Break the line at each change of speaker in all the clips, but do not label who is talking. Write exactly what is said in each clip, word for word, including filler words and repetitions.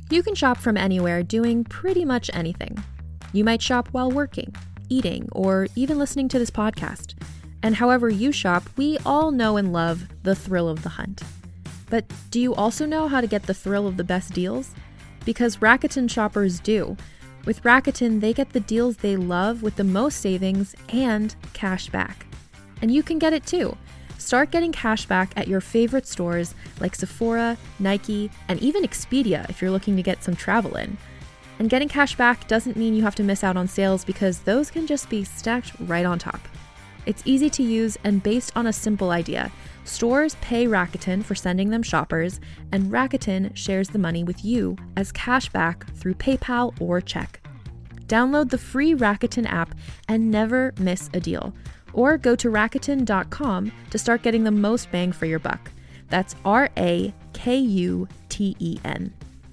You can shop from anywhere doing pretty much anything. You might shop while working, eating, or even listening to this podcast. And however you shop, we all know and love the thrill of the hunt. But do you also know how to get the thrill of the best deals? Because Rakuten shoppers do. With Rakuten, they get the deals they love with the most savings and cash back. And you can get it too. Start getting cash back at your favorite stores like Sephora, Nike, and even Expedia if you're looking to get some travel in. And getting cash back doesn't mean you have to miss out on sales because those can just be stacked right on top. It's easy to use and based on a simple idea. Stores pay Rakuten for sending them shoppers, and Rakuten shares the money with you as cash back through PayPal or check. Download the free Rakuten app and never miss a deal. Or go to Rakuten dot com to start getting the most bang for your buck. That's R A K U T E N.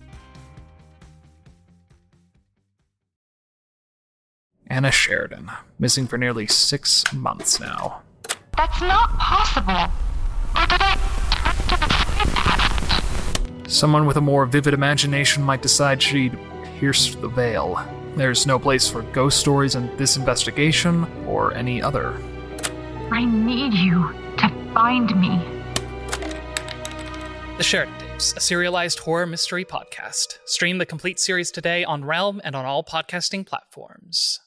Anna Sheridan, missing for nearly six months now.
That's not possible.
Someone with a more vivid imagination might decide she'd pierce the veil. There's no place for ghost stories in this investigation or any other.
I need you to find me.
The Sheridan Tapes, a serialized horror mystery podcast. Stream the complete series today on Realm and on all podcasting platforms.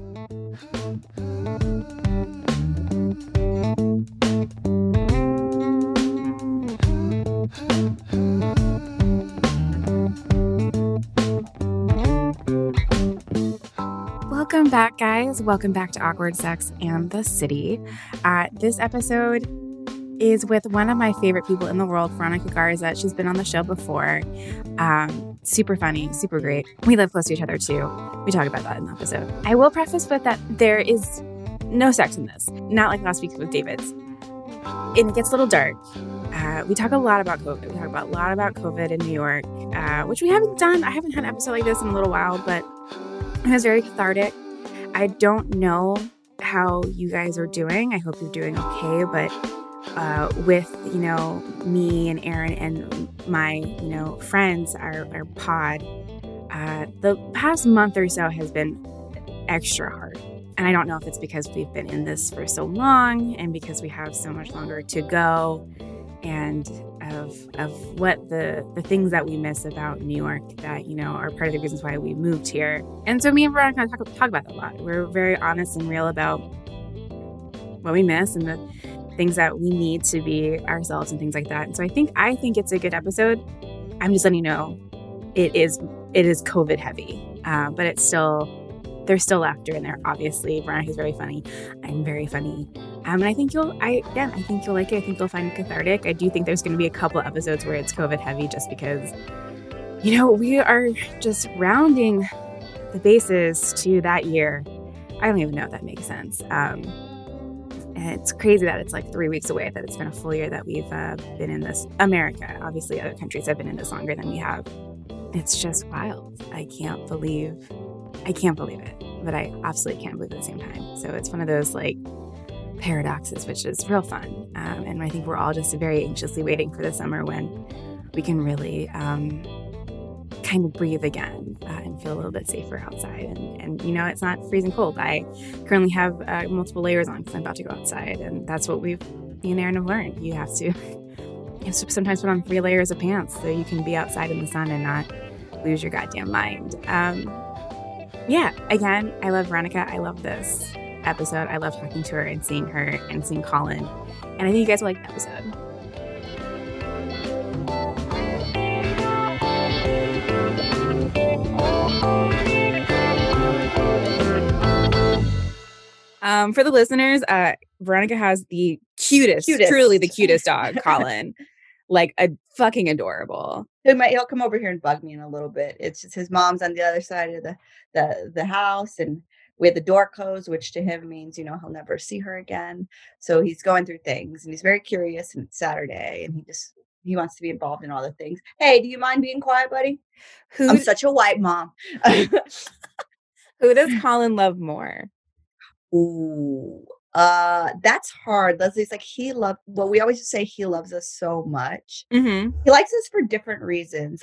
Welcome back, guys. Welcome back to Awkward Sex and the City. Uh, this episode is with one of my favorite people in the world, Veronica Garza. She's been on the show before. Um, super funny, super great. We live close to each other, too. We talk about that in the episode. I will preface with that there is no sex in this. Not like last week with David's. And it gets a little dark. Uh, we talk a lot about COVID. We talk about a lot about COVID in New York, uh, which we haven't done. I haven't had an episode like this in a little while, but it was very cathartic. I don't know how you guys are doing. I hope you're doing okay, but uh, with, you know, me and Aaron and my, you know, friends, our, our pod, uh, the past month or so has been extra hard. And I don't know if it's because we've been in this for so long and because we have so much longer to go and of of what the the things that we miss about New York that, you know, are part of the reasons why we moved here. And so me and Veronica talk, talk about that a lot. We're very honest and real about what we miss and the things that we need to be ourselves and things like that. And so I think I think it's a good episode. I'm just letting you know it is it is COVID heavy, uh, but it's still there's still laughter in there. Obviously, Veronica's very funny. I'm very funny. Um, and I think you'll, I again, I think you'll like it. I think you'll find it cathartic. I do think there's going to be a couple episodes where it's COVID heavy just because, you know, we are just rounding the bases to that year. I don't even know if that makes sense. Um, and it's crazy that it's like three weeks away, that it's been a full year that we've uh, been in this. America, obviously other countries have been in this longer than we have. It's just wild. I can't believe, I can't believe it. But I absolutely can't believe it at the same time. So it's one of those like paradoxes, which is real fun. Um, and I think we're all just very anxiously waiting for the summer when we can really um, kind of breathe again uh, and feel a little bit safer outside. And, and, you know, it's not freezing cold. I currently have uh, multiple layers on because I'm about to go outside. And that's what we've, me and Aaron have learned. You have to, you have to sometimes put on three layers of pants so you can be outside in the sun and not lose your goddamn mind. Um, Yeah, again, I love Veronica. I love this episode. I love talking to her and seeing her and seeing Colin. And I think you guys will like the episode. Um, for the listeners, uh, Veronica has the cutest, cutest, truly the cutest dog, Colin. Like a fucking adorable.
He might, he'll come over here and bug me in a little bit. It's just his mom's on the other side of the, the, the house, and we had the door closed, which to him means, you know, he'll never see her again. So he's going through things and he's very curious, and it's Saturday and he just, he wants to be involved in all the things. Hey, do you mind being quiet, buddy? Who I'm d- such a white mom.
Who does Colin love more?
Ooh, uh, that's hard. Leslie's like, he loves, well, we always just say he loves us so much.
Mm-hmm.
He likes us for different reasons. Like,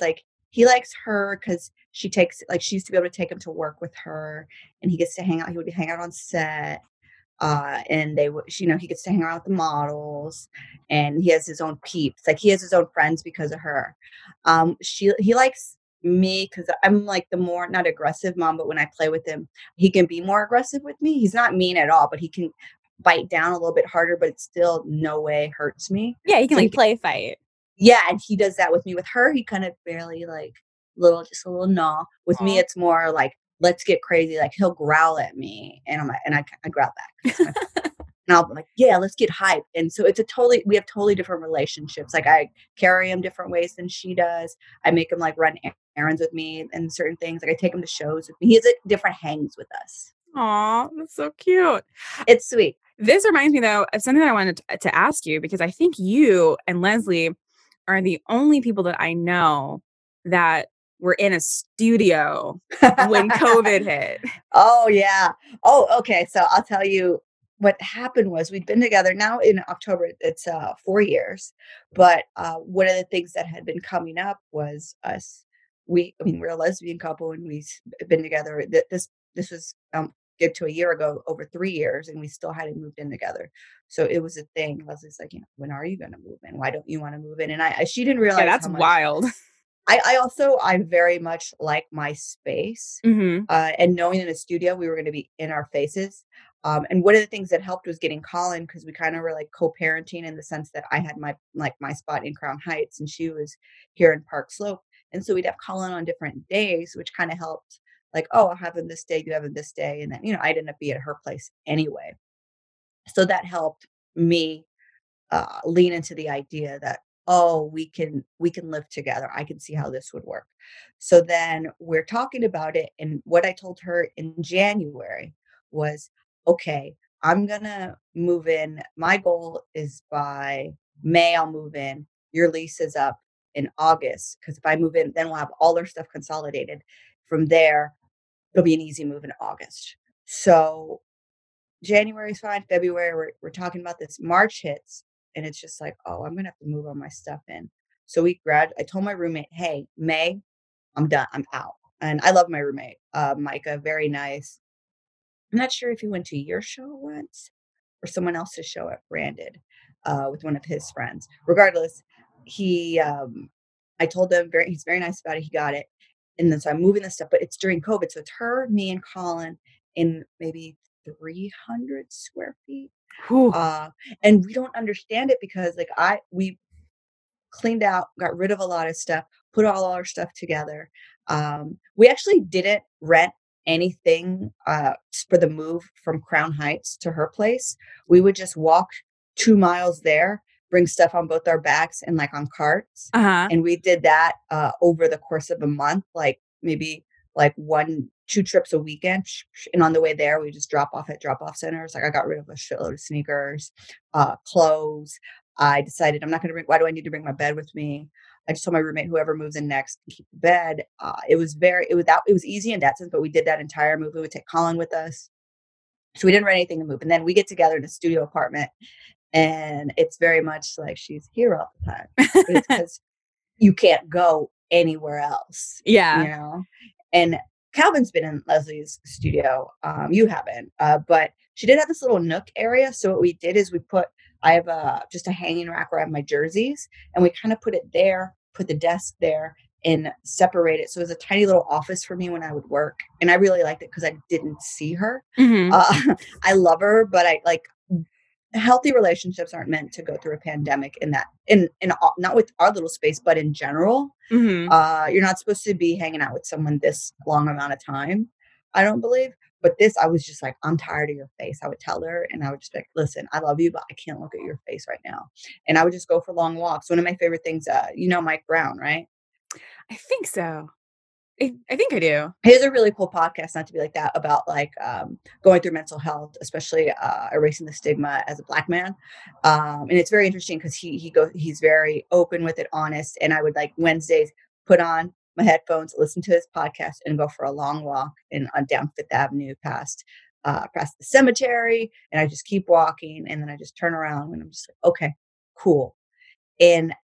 he likes her because she takes like she used to be able to take him to work with her, and he gets to hang out. He would hang out on set, uh, and they would, you know, he gets to hang around with the models, and he has his own peeps. Like he has his own friends because of her. Um, she he likes me because I'm like the more not aggressive mom, but when I play with him, he can be more aggressive with me. He's not mean at all, but he can bite down a little bit harder, but it still no way hurts me.
Yeah, you can
So
like
he
play fight.
yeah, and he does that with me. With her, he kind of barely like little, just a little gnaw. With me,
Aw.
it's more like let's get crazy. Like he'll growl at me, and I'm like, and I, I growl back. 'Cause it's my puppy. And I'll be like, yeah, let's get hype. And so it's a totally, we have totally different relationships. Like I carry him different ways than she does. I make him like run errands with me and certain things. Like I take him to shows with me. He has a different hangs with us.
Aw, that's so cute.
It's sweet.
This reminds me, though, of something that I wanted to, to ask you, because I think you and Leslie are the only people that I know that were in a studio when COVID hit.
Oh, yeah. Oh, okay. So I'll tell you what happened was we'd been together now in October. It's uh, four years. But uh, one of the things that had been coming up was us. We, I mean, we're a lesbian couple and we've been together. Th- This, this was um, get to a year ago, over three years, and we still hadn't moved in together. So it was a thing. Leslie's like, you know, when are you going to move in? Why don't you want to move in? And I, I she didn't
Yeah,
realize
that's
how much.
wild.
I, I also I very much like my space,
Mm-hmm.
uh, and knowing in a studio we were going to be in our faces. Um, and one of the things that helped was getting Colin because we kind of were like co-parenting in the sense that I had my like my spot in Crown Heights and she was here in Park Slope, and so we'd have Colin on different days, which kind of helped. Like, oh, I'll have him this day, you have him this day, and then you know I'd end up be at her place anyway. So that helped me uh, lean into the idea that oh we can we can live together. I can see how this would work. So then we're talking about it, and what I told her in January was, okay, I'm gonna move in. My goal is by May I'll move in. Your lease is up in August because if I move in then we'll have all our stuff consolidated. From there it'll be an easy move in August. So January's fine. February, we're, we're talking about this. March hits, and it's just like, oh, I'm gonna have to move all my stuff in. So we grad. I told my roommate, hey, May, I'm done. I'm out. And I love my roommate, uh, Micah. Very nice. I'm not sure if he went to your show once or someone else's show at Branded uh, with one of his friends. Regardless, he, um, I told him very, he's very nice about it. He got it, and then so I'm moving this stuff, but it's during COVID, so it's her, me, and Colin in maybe three hundred square feet.
Whew.
Uh, and we don't understand it because like I we cleaned out, got rid of a lot of stuff, put all our stuff together. Um, we actually didn't rent anything uh, for the move from Crown Heights to her place. We would just walk two miles there, bring stuff on both our backs and like on carts.
Uh-huh.
And we did that uh, over the course of a month, like maybe like one, two trips a weekend. And on the way there, we just drop off at drop off centers. Like I got rid of a shitload of sneakers, uh, clothes. I decided I'm not going to bring, why do I need to bring my bed with me? I just told my roommate, whoever moves in next can keep the bed. Uh, it was very, it was that, it was easy in that sense, but we did that entire move. We would take Colin with us. So we didn't rent anything to move. And then we get together in a studio apartment and it's very much like she's here all the time. But it's because you can't go anywhere else.
Yeah.
You know? And Calvin's been in Leslie's studio. Um, you haven't, uh, but she did have this little nook area. So what we did is we put, I have a, just a hanging rack where I have my jerseys and we kind of put it there, put the desk there and separate it. So it was a tiny little office for me when I would work. And I really liked it because I didn't see her.
Mm-hmm.
Uh, I love her, but I like healthy relationships aren't meant to go through a pandemic in that, in, in not with our little space, but in general.
Mm-hmm.
Uh, you're not supposed to be hanging out with someone this long amount of time, I don't believe. But this, I was just like, I'm tired of your face. I would tell her and I would just be like, listen, I love you, but I can't look at your face right now. And I would just go for long walks. One of my favorite things, uh, you know, Mike Brown, right?
I think so. I, I think I do.
He has a really cool podcast, not to be like that, about like um, going through mental health, especially uh, erasing the stigma as a Black man. Um, and it's very interesting because he he goes he's very open with it, honest. And I would like Wednesdays put on my headphones, listen to his podcast, and go for a long walk in on down Fifth Avenue past uh, past the cemetery. And I just keep walking, and then I just turn around and I'm just like, okay, cool. And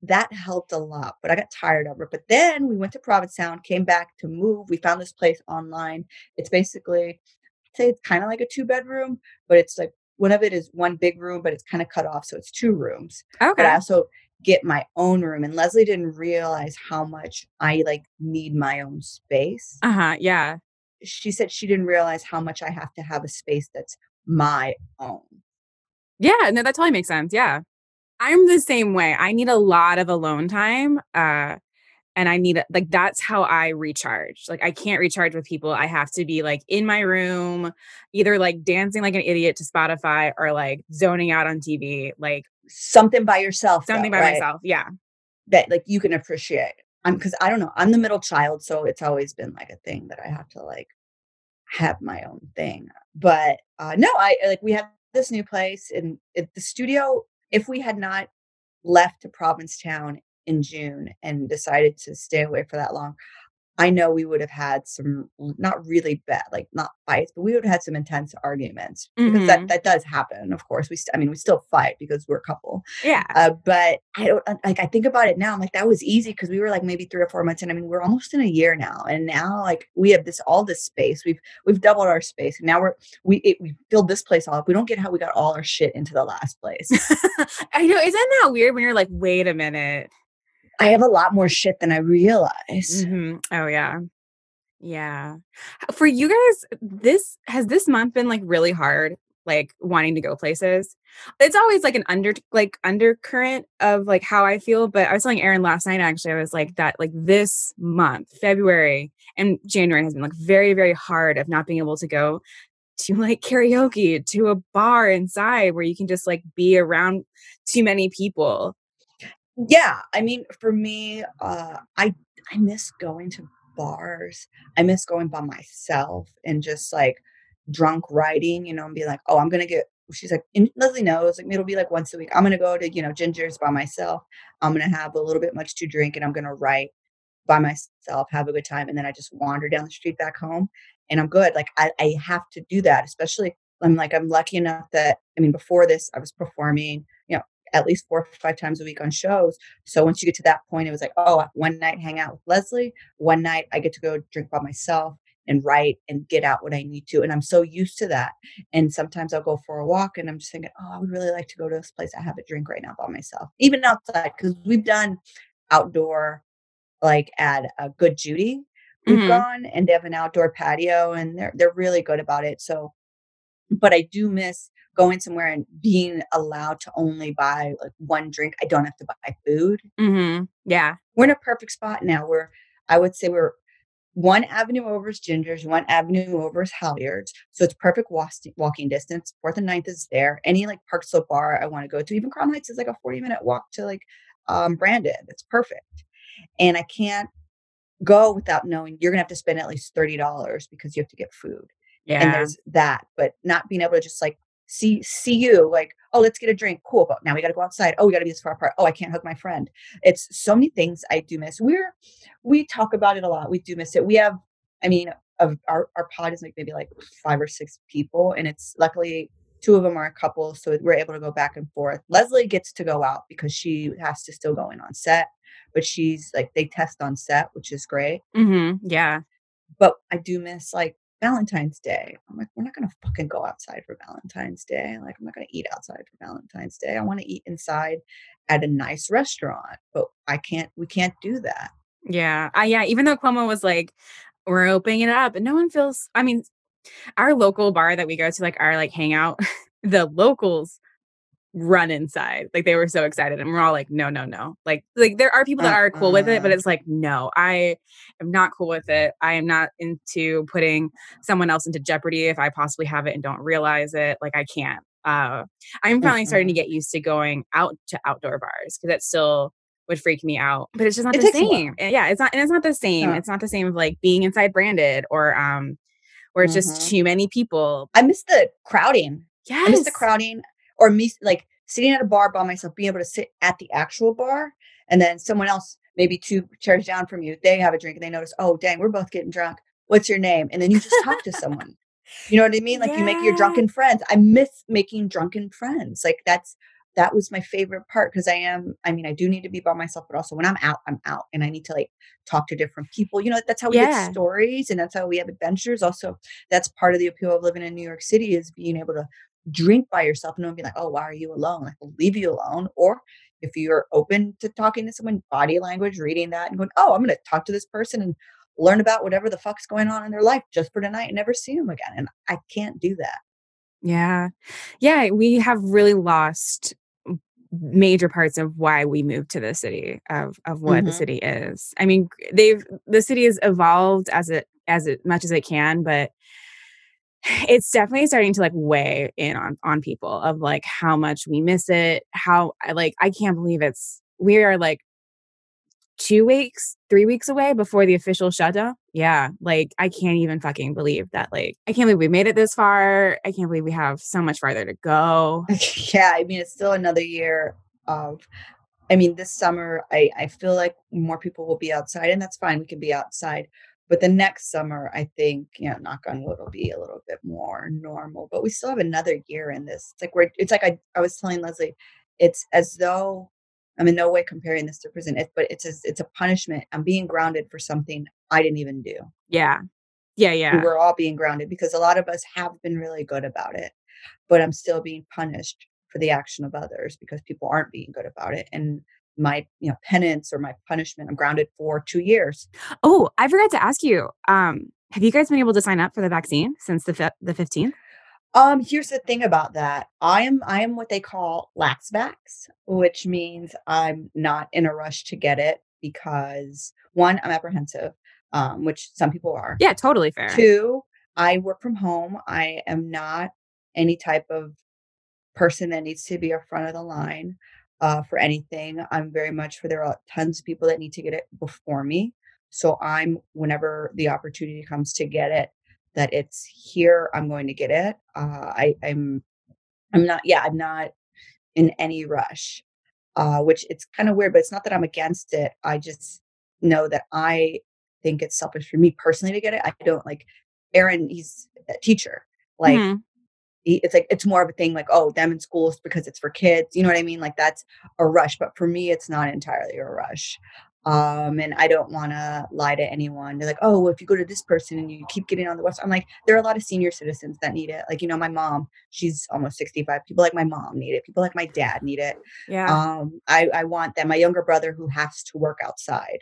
that helped a lot, but I got tired of it. But then we went to Provincetown, came back to move. We found this place online. It's basically, I'd say it's kind of like a two bedroom, but it's like one of it is one big room, but it's kind of cut off. So it's two rooms. But I
Okay.
also get my own room. And Leslie didn't realize how much I like need my own space.
Uh-huh. Yeah.
She said she didn't realize how much I have to have a space that's my own.
Yeah. No, that totally makes sense. Yeah. I'm the same way. I need a lot of alone time. Uh, and I need like that's how I recharge. Like I can't recharge with people. I have to be like in my room, either like dancing like an idiot to Spotify or like zoning out on T V, like
Something by yourself,
something
though,
by
right?
myself. Yeah.
That like you can appreciate. I'm because I don't know. I'm the middle child, so it's always been like a thing that I have to like have my own thing. But uh, no, I like we have this new place and it, the studio. If we had not left to Provincetown in June and decided to stay away for that long, I know we would have had some not really bad, like not fights, but we would have had some intense arguments because that
Hmm.
that does happen. Of course, we st- I mean we still fight because we're a couple.
Yeah.
Uh, but I don't uh, like I think about it now. I'm like that was easy because we were like maybe three or four months, and I mean we're almost in a year now, and now like we have this all this space. We've we've doubled our space, and now we're we it, we filled this place all up. We don't get how we got all our shit into the last place.
I know. Isn't that weird when you're like, wait a minute?
I have a lot more shit than I realize.
Hmm. Oh, yeah. Yeah. For you guys, this has this month been like really hard, like wanting to go places. It's always like an under like undercurrent of like how I feel. But I was telling Aaron last night, actually, I was like that like this month, February and January has been like very, very hard of not being able to go to like karaoke, to a bar inside where you can just like be around too many people.
Yeah, I mean, for me, uh, I I miss going to bars. I miss going by myself and just like drunk writing, you know, and be like, oh, I'm gonna get. She's like, and Leslie knows, like it'll be like once a week. I'm gonna go to you know Ginger's by myself. I'm gonna have a little bit much to drink, and I'm gonna write by myself, have a good time, and then I just wander down the street back home, and I'm good. Like I, I have to do that, especially I'm like I'm lucky enough that I mean before this I was performing, you know, at least four or five times a week on shows. So once you get to that point, it was like, oh, one night hang out with Leslie, one night I get to go drink by myself and write and get out what I need to. And I'm so used to that. And sometimes I'll go for a walk and I'm just thinking, oh, I would really like to go to this place. I have a drink right now by myself, even outside, because we've done outdoor like at a Good Judy. We've
Hmm.
gone and they have an outdoor patio and they're they're really good about it. So, but I do miss going somewhere and being allowed to only buy like one drink. I don't have to buy food.
Hmm. Yeah.
We're in a perfect spot now where I would say we're one avenue over is Ginger's, one avenue over is Halyards. So it's perfect was- walking distance. Fourth and Ninth is there. Any like Park Slope bar I want to go to, even Crown Heights is like a forty minute walk to like um, Brandon. It's perfect. And I can't go without knowing you're gonna have to spend at least thirty dollars because you have to get food. And
Yeah.
there's that, but not being able to just like see see you like, oh, let's get a drink. Cool. But now we gotta go outside. Oh, we gotta be this far apart. Oh, I can't hug my friend. It's so many things I do miss. We're we talk about it a lot. We do miss it. We have, I mean, of our, our pod is like maybe like five or six people, and it's luckily two of them are a couple, so we're able to go back and forth. Leslie gets to go out because she has to still go in on set, but she's like they test on set, which is great.
Hmm. Yeah.
But I do miss like Valentine's Day. I'm like, we're not gonna fucking go outside for Valentine's Day. Like, I'm not gonna eat outside for Valentine's Day. I want to eat inside at a nice restaurant, but I can't. We can't do that.
Yeah. I, yeah. Even though Cuomo was like, we're opening it up, and no one feels, I mean, our local bar that we go to, like our like hangout, the locals run inside. Like they were so excited. And we're all like, no, no, no. Like, like there are people that are cool with it, but
Uh-uh.
it's like, no, I am not cool with it. I am not into putting someone else into jeopardy if I possibly have it and don't realize it. Like I can't. Uh, I'm finally starting to
Mm-mm.
get used to going out to outdoor bars because that still would freak me out. But it's just not
It
the
takes a while.
same. And yeah, it's not and it's not the same.
No.
It's not the same of like being inside branded or um where it's just
Mhm.
too many people.
I miss the crowding. I miss the
Yes.
crowding, or me like sitting at a bar by myself, being able to sit at the actual bar, and then someone else, maybe two chairs down from you, they have a drink and they notice, oh, dang, we're both getting drunk. What's your name? And then you just talk to someone. You know what I mean? Like you make your
Yeah.
drunken friends. I miss making drunken friends. Like that's that was my favorite part because I am, I mean, I do need to be by myself, but also when I'm out, I'm out and I need to like talk to different people. You know, that's how we get
Yeah.
stories and that's how we have adventures. Also, that's part of the appeal of living in New York City is being able to drink by yourself and don't be like, oh, why are you alone? Like, we'll leave you alone. Or if you're open to talking to someone, body language, reading that and going, oh, I'm going to talk to this person and learn about whatever the fuck's going on in their life just for tonight and never see them again. And I can't do that.
Yeah. Yeah. We have really lost major parts of why we moved to the city of of what
Mm-hmm.
the city is. I mean, they've the city has evolved as it as it much as it can, but it's definitely starting to like weigh in on on people of like how much we miss it. How I like I can't believe it's we are like two weeks, three weeks away before the official shutdown. Yeah, like I can't even fucking believe that. Like I can't believe we made it this far. I can't believe we have so much farther to go.
Yeah, I mean, it's still another year of, I mean, this summer, I, I feel like more people will be outside, and that's fine. We can be outside. But the next summer, I think, you know, knock on wood, will be a little bit more normal. But we still have another year in this. It's like we're, it's like I, I was telling Leslie, it's as though I'm in no way comparing this to prison, it, but it's a, it's a punishment. I'm being grounded for something I didn't even do.
Yeah. Yeah,
And
yeah.
we're all being grounded because a lot of us have been really good about it, but I'm still being punished for the action of others because people aren't being good about it. And my, you know, penance or my punishment, I'm grounded for two years.
Oh, I forgot to ask you. Um, have you guys been able to sign up for the vaccine since the fi- the fifteenth?
Um, here's the thing about that. I am I am what they call lax vax, which means I'm not in a rush to get it because one, I'm apprehensive, um, which some people are.
Yeah, totally fair.
Two, I work from home. I am not any type of person that needs to be in front of the line uh, for anything. I'm very much for there are tons of people that need to get it before me. So I'm whenever the opportunity comes to get it, that it's here, I'm going to get it. Uh, I, I'm I'm not yeah, I'm not in any rush. Uh, which it's kind of weird, but it's not that I'm against it. I just know that I think it's selfish for me personally to get it. I don't like Aaron, he's a teacher. Like
Mhm.
he- it's like it's more of a thing like, oh, them in schools because it's for kids, you know what I mean, like that's a rush, but for me it's not entirely a rush. Um and I don't want to lie to anyone. They're like, oh, well, if you go to this person and you keep getting on the west, I'm like, there are a lot of senior citizens that need it, like, you know, my mom, she's almost sixty-five, people like my mom need it, people like my dad need it.
Yeah.
um i i want them, my younger brother who has to work outside,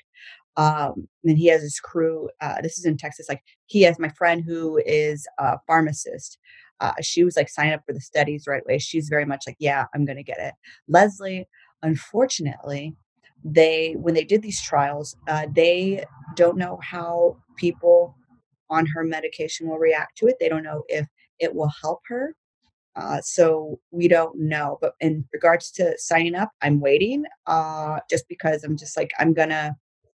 um and he has his crew, uh this is in Texas, like he has my friend who is a pharmacist. Uh, she was like sign up for the studies right away. She's very much like, yeah, I'm gonna get it. Leslie, unfortunately, they when they did these trials, uh, they don't know how people on her medication will react to it. They don't know if it will help her. Uh, so we don't know. But in regards to signing up, I'm waiting. Uh, just because I'm just like I'm gonna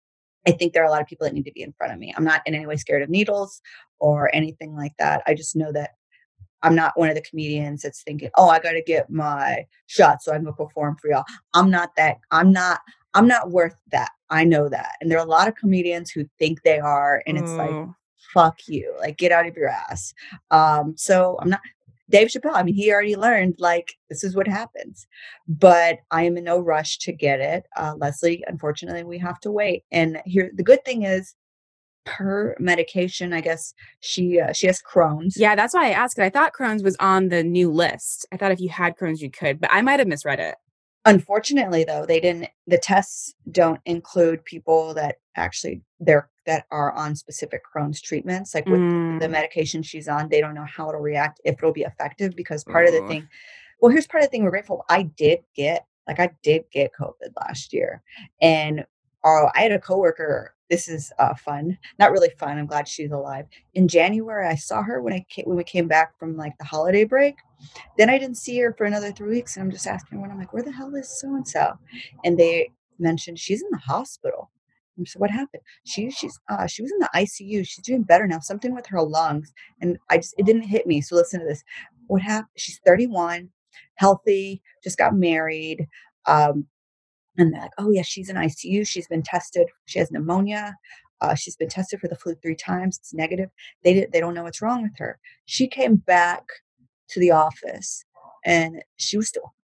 I think there are a lot of people that need to be in front of me. I'm not in any way scared of needles or anything like that. I just know that I'm not one of the comedians that's thinking, "Oh, I got to get my shot so I can go perform for y'all." I'm not that. I'm not. I'm not worth that. I know that, and there are a lot of comedians who think they are, and it's like,
Ooh.
"Fuck you!" Like, get out of your ass. Um, so I'm not. Dave Chappelle. I mean, he already learned like this is what happens, but I am in no rush to get it. Uh, Leslie, unfortunately, we have to wait. And here, the good thing is, her medication. I guess she uh, she has Crohn's.
Yeah, that's why I asked. I thought Crohn's was on the new list. I thought if you had Crohn's, you could, but I might have misread it.
Unfortunately, though, they didn't. The tests don't include people that actually they're that are on specific Crohn's treatments. Like with the
Mm.
medication she's on, they don't know how it'll react, if it'll be effective. Because part of the
Ooh.
thing, well, here's part of the thing we're grateful. I did get like I did get COVID last year, and uh, I had a coworker. This is uh, fun, not really fun. I'm glad she's alive. In January, I saw her when I came, when we came back from like the holiday break. Then I didn't see her for another three weeks, and I'm just asking her, I'm like, "Where the hell is so and so?" And they mentioned she's in the hospital. And so what happened? She she's uh, she was in the I C U. She's doing better now. Something with her lungs, and I just it didn't hit me. So listen to this. What happened? She's thirty-one, healthy, just got married. Um, and they're like, "Oh yeah, she's in I C U. She's been tested. She has pneumonia. Uh, she's been tested for the flu three times. It's negative. They did, they don't know what's wrong with her." She came back to the office and she was still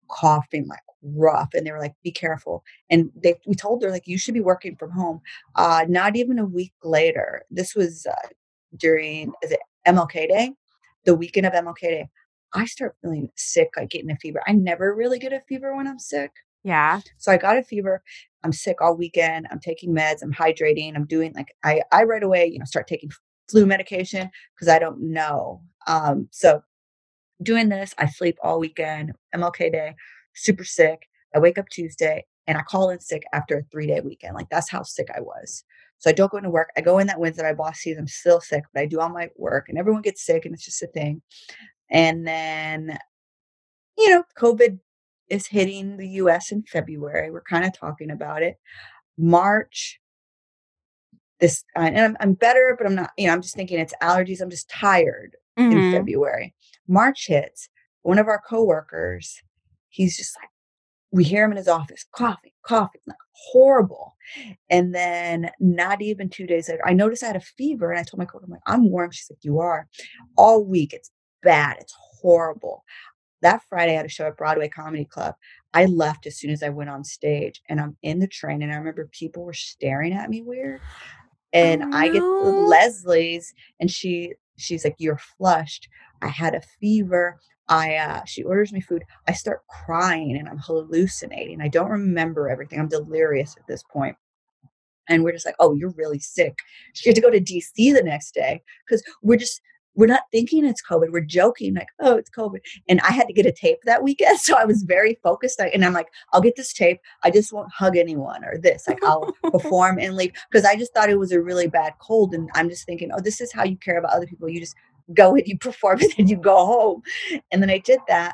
coughing like rough. And they were like, be careful. And they, we told her like, you should be working from home. Uh, not even a week later, this was uh, during, is it M L K Day? The weekend of M L K Day. I start feeling sick, like getting a fever. I never really get a fever when I'm sick.
Yeah.
So I got a fever. I'm sick all weekend. I'm taking meds. I'm hydrating. I'm doing like, I, I right away, you know, start taking flu medication because I don't know. Um, so doing this, I sleep all weekend, M L K Day, super sick. I wake up Tuesday and I call in sick after a three day weekend. Like that's how sick I was. So I don't go into work. I go in that Wednesday. My boss sees I'm still sick, but I do all my work and everyone gets sick and it's just a thing. And then, you know, COVID is hitting the U S in February. We're kind of talking about it. March, this, uh, and I'm, I'm better, but I'm not, you know, I'm just thinking it's allergies. I'm just tired in
Mhm.
February. March hits. One of our coworkers, he's just like, we hear him in his office, coughing, coughing, like horrible. And then not even two days later, I noticed I had a fever and I told my coworker, I'm like, I'm warm. She's like, you are. All week, it's bad. It's horrible. That Friday, I had a show at Broadway Comedy Club. I left as soon as I went on stage and I'm in the train and I remember people were staring at me weird. And
Oh,
I get
no.
Leslie's and she she's like, you're flushed. I had a fever. I uh she orders me food. I start crying and I'm hallucinating. I don't remember everything. I'm delirious at this point. And we're just like, oh, you're really sick. She had to go to D C the next day because we're just we're not thinking it's COVID. We're joking like, oh, it's COVID. And I had to get a tape that weekend. So I was very focused. And I'm like, I'll get this tape. I just won't hug anyone or this. Like I'll perform and leave. Because I just thought it was a really bad cold. And I'm just thinking, oh, this is how you care about other people. You just go and you perform and then you go home. And then I did that.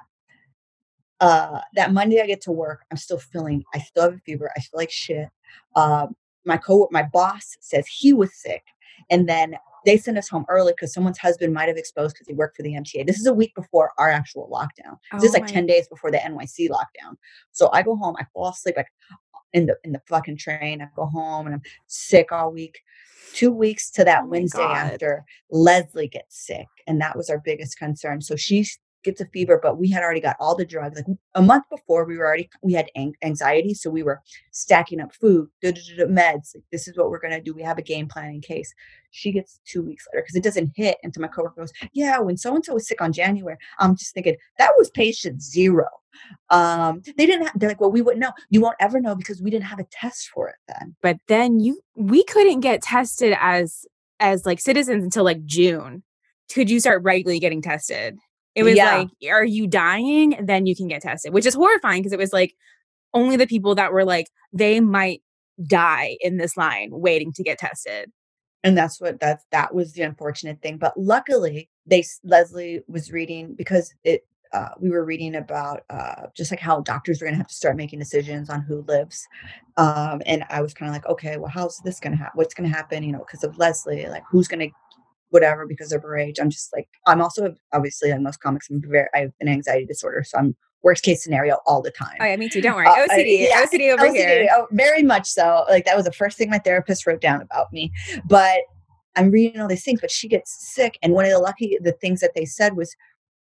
Uh, that Monday I get to work. I'm still feeling, I still have a fever. I feel like shit. Um, my co my boss says he was sick. And then they sent us home early because someone's husband might have exposed because he worked for the M T A. This is a week before our actual lockdown. This
Oh
is like
my-
ten days before the N Y C lockdown. So I go home, I fall asleep like in the in the fucking train. I go home and I'm sick all week. Two weeks to that
Oh my
Wednesday
God.
after, Leslie gets sick. And that was our biggest concern. So she gets a fever, but we had already got all the drugs. Like a month before, we were already, we had an- anxiety. So we were stacking up food, duh, duh, duh, duh, meds. Like, this is what we're going to do. We have a game plan in case. She gets two weeks later because it doesn't hit until my coworker goes, yeah, when so-and-so was sick on January, I'm just thinking that was patient zero. Um, they didn't have, they're like, well, we wouldn't know. You won't ever know because we didn't have a test for it then.
But then you, we couldn't get tested as, as like citizens until like June. Could you start regularly getting tested? It was
Yeah.
like, are you dying? Then you can get tested, which is horrifying because it was like only the people that were like, they might die in this line waiting to get tested.
And that's what that's that was the unfortunate thing. But luckily, they Leslie was reading because it uh, we were reading about uh, just like how doctors are going to have to start making decisions on who lives. Um, and I was kind of like, okay, well, how's this going to happen? What's going to happen? You know, because of Leslie, like who's going to whatever because of her age. I'm just like I'm also obviously like most comics. I'm very I have an anxiety disorder, so I'm worst case scenario all the time.
Oh yeah, me too. Don't worry.
Uh,
O C D,
uh, yeah,
O C D over
O C D,
here.
oh, very much so. Like that was the first thing my therapist wrote down about me. But I'm reading all these things, but she gets sick. And one of the lucky the things that they said was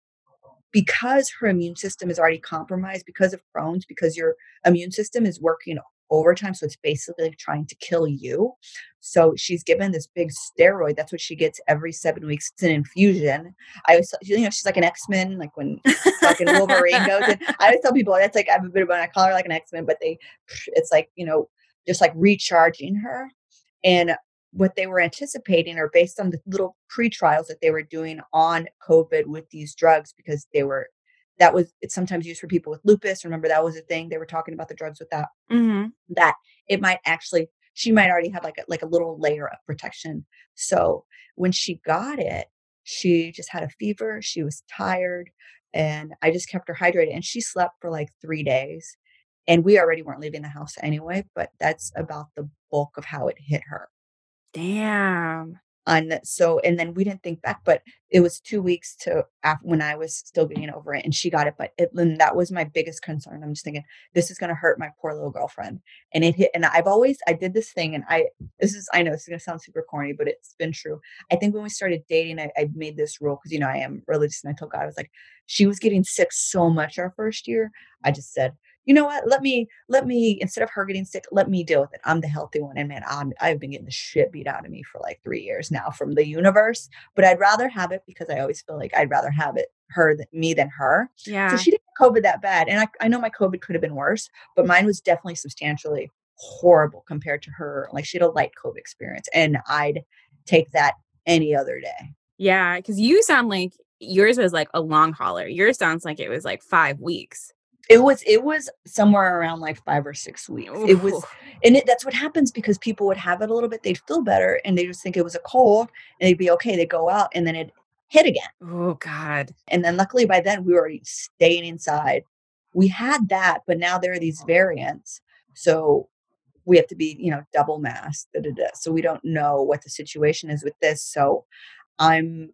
because her immune system is already compromised because of Crohn's, because your immune system is working overtime. So it's basically trying to kill you. So she's given this big steroid. That's what she gets every seven weeks. It's an infusion. I always, you know, she's like an X-Men, like when fucking Wolverine goes in. I always tell people that's like, I have a bit of an, I call her like an X-Men, but they, it's like, you know, just like recharging her. And what they were anticipating or based on the little pre-trials that they were doing on COVID with these drugs, because they were, that was, it's sometimes used for people with lupus. Remember that was a thing. They were talking about the drugs with that,
Mm-hmm.
that it might actually, she might already have like a, like a little layer of protection. So when she got it, she just had a fever. She was tired and I just kept her hydrated and she slept for like three days and we already weren't leaving the house anyway, but that's about the bulk of how it hit her.
Damn.
And so, and then we didn't think back, but it was two weeks to after when I was still getting over it and she got it. But it, and that was my biggest concern. I'm just thinking, this is going to hurt my poor little girlfriend. And it hit, and I've always, I did this thing and I, this is, I know this is going to sound super corny, but it's been true. I think when we started dating, I, I made this rule because, you know, I am religious and I told God, I was like, she was getting sick so much our first year. I just said, you know what? Let me, let me, instead of her getting sick, let me deal with it. I'm the healthy one. And man, I'm, I've been getting the shit beat out of me for like three years now from the universe, but I'd rather have it because I always feel like I'd rather have it her than me than her.
Yeah.
So she didn't get COVID that bad. And I, I know my COVID could have been worse, but mine was definitely substantially horrible compared to her. Like she had a light COVID experience and I'd take that any other day.
Yeah. Cause you sound like yours was like a long hauler. Yours sounds like it was like five weeks.
It was, it was somewhere around like five or six weeks.
Ooh.
It was, and it, that's what happens because people would have it a little bit. They'd feel better and they just think it was a cold and they'd be okay. They'd go out and then it hit again.
Oh God.
And then luckily by then we were staying inside. We had that, but now there are these variants. So we have to be, you know, double masked. Da, da, da. So we don't know what the situation is with this. So I'm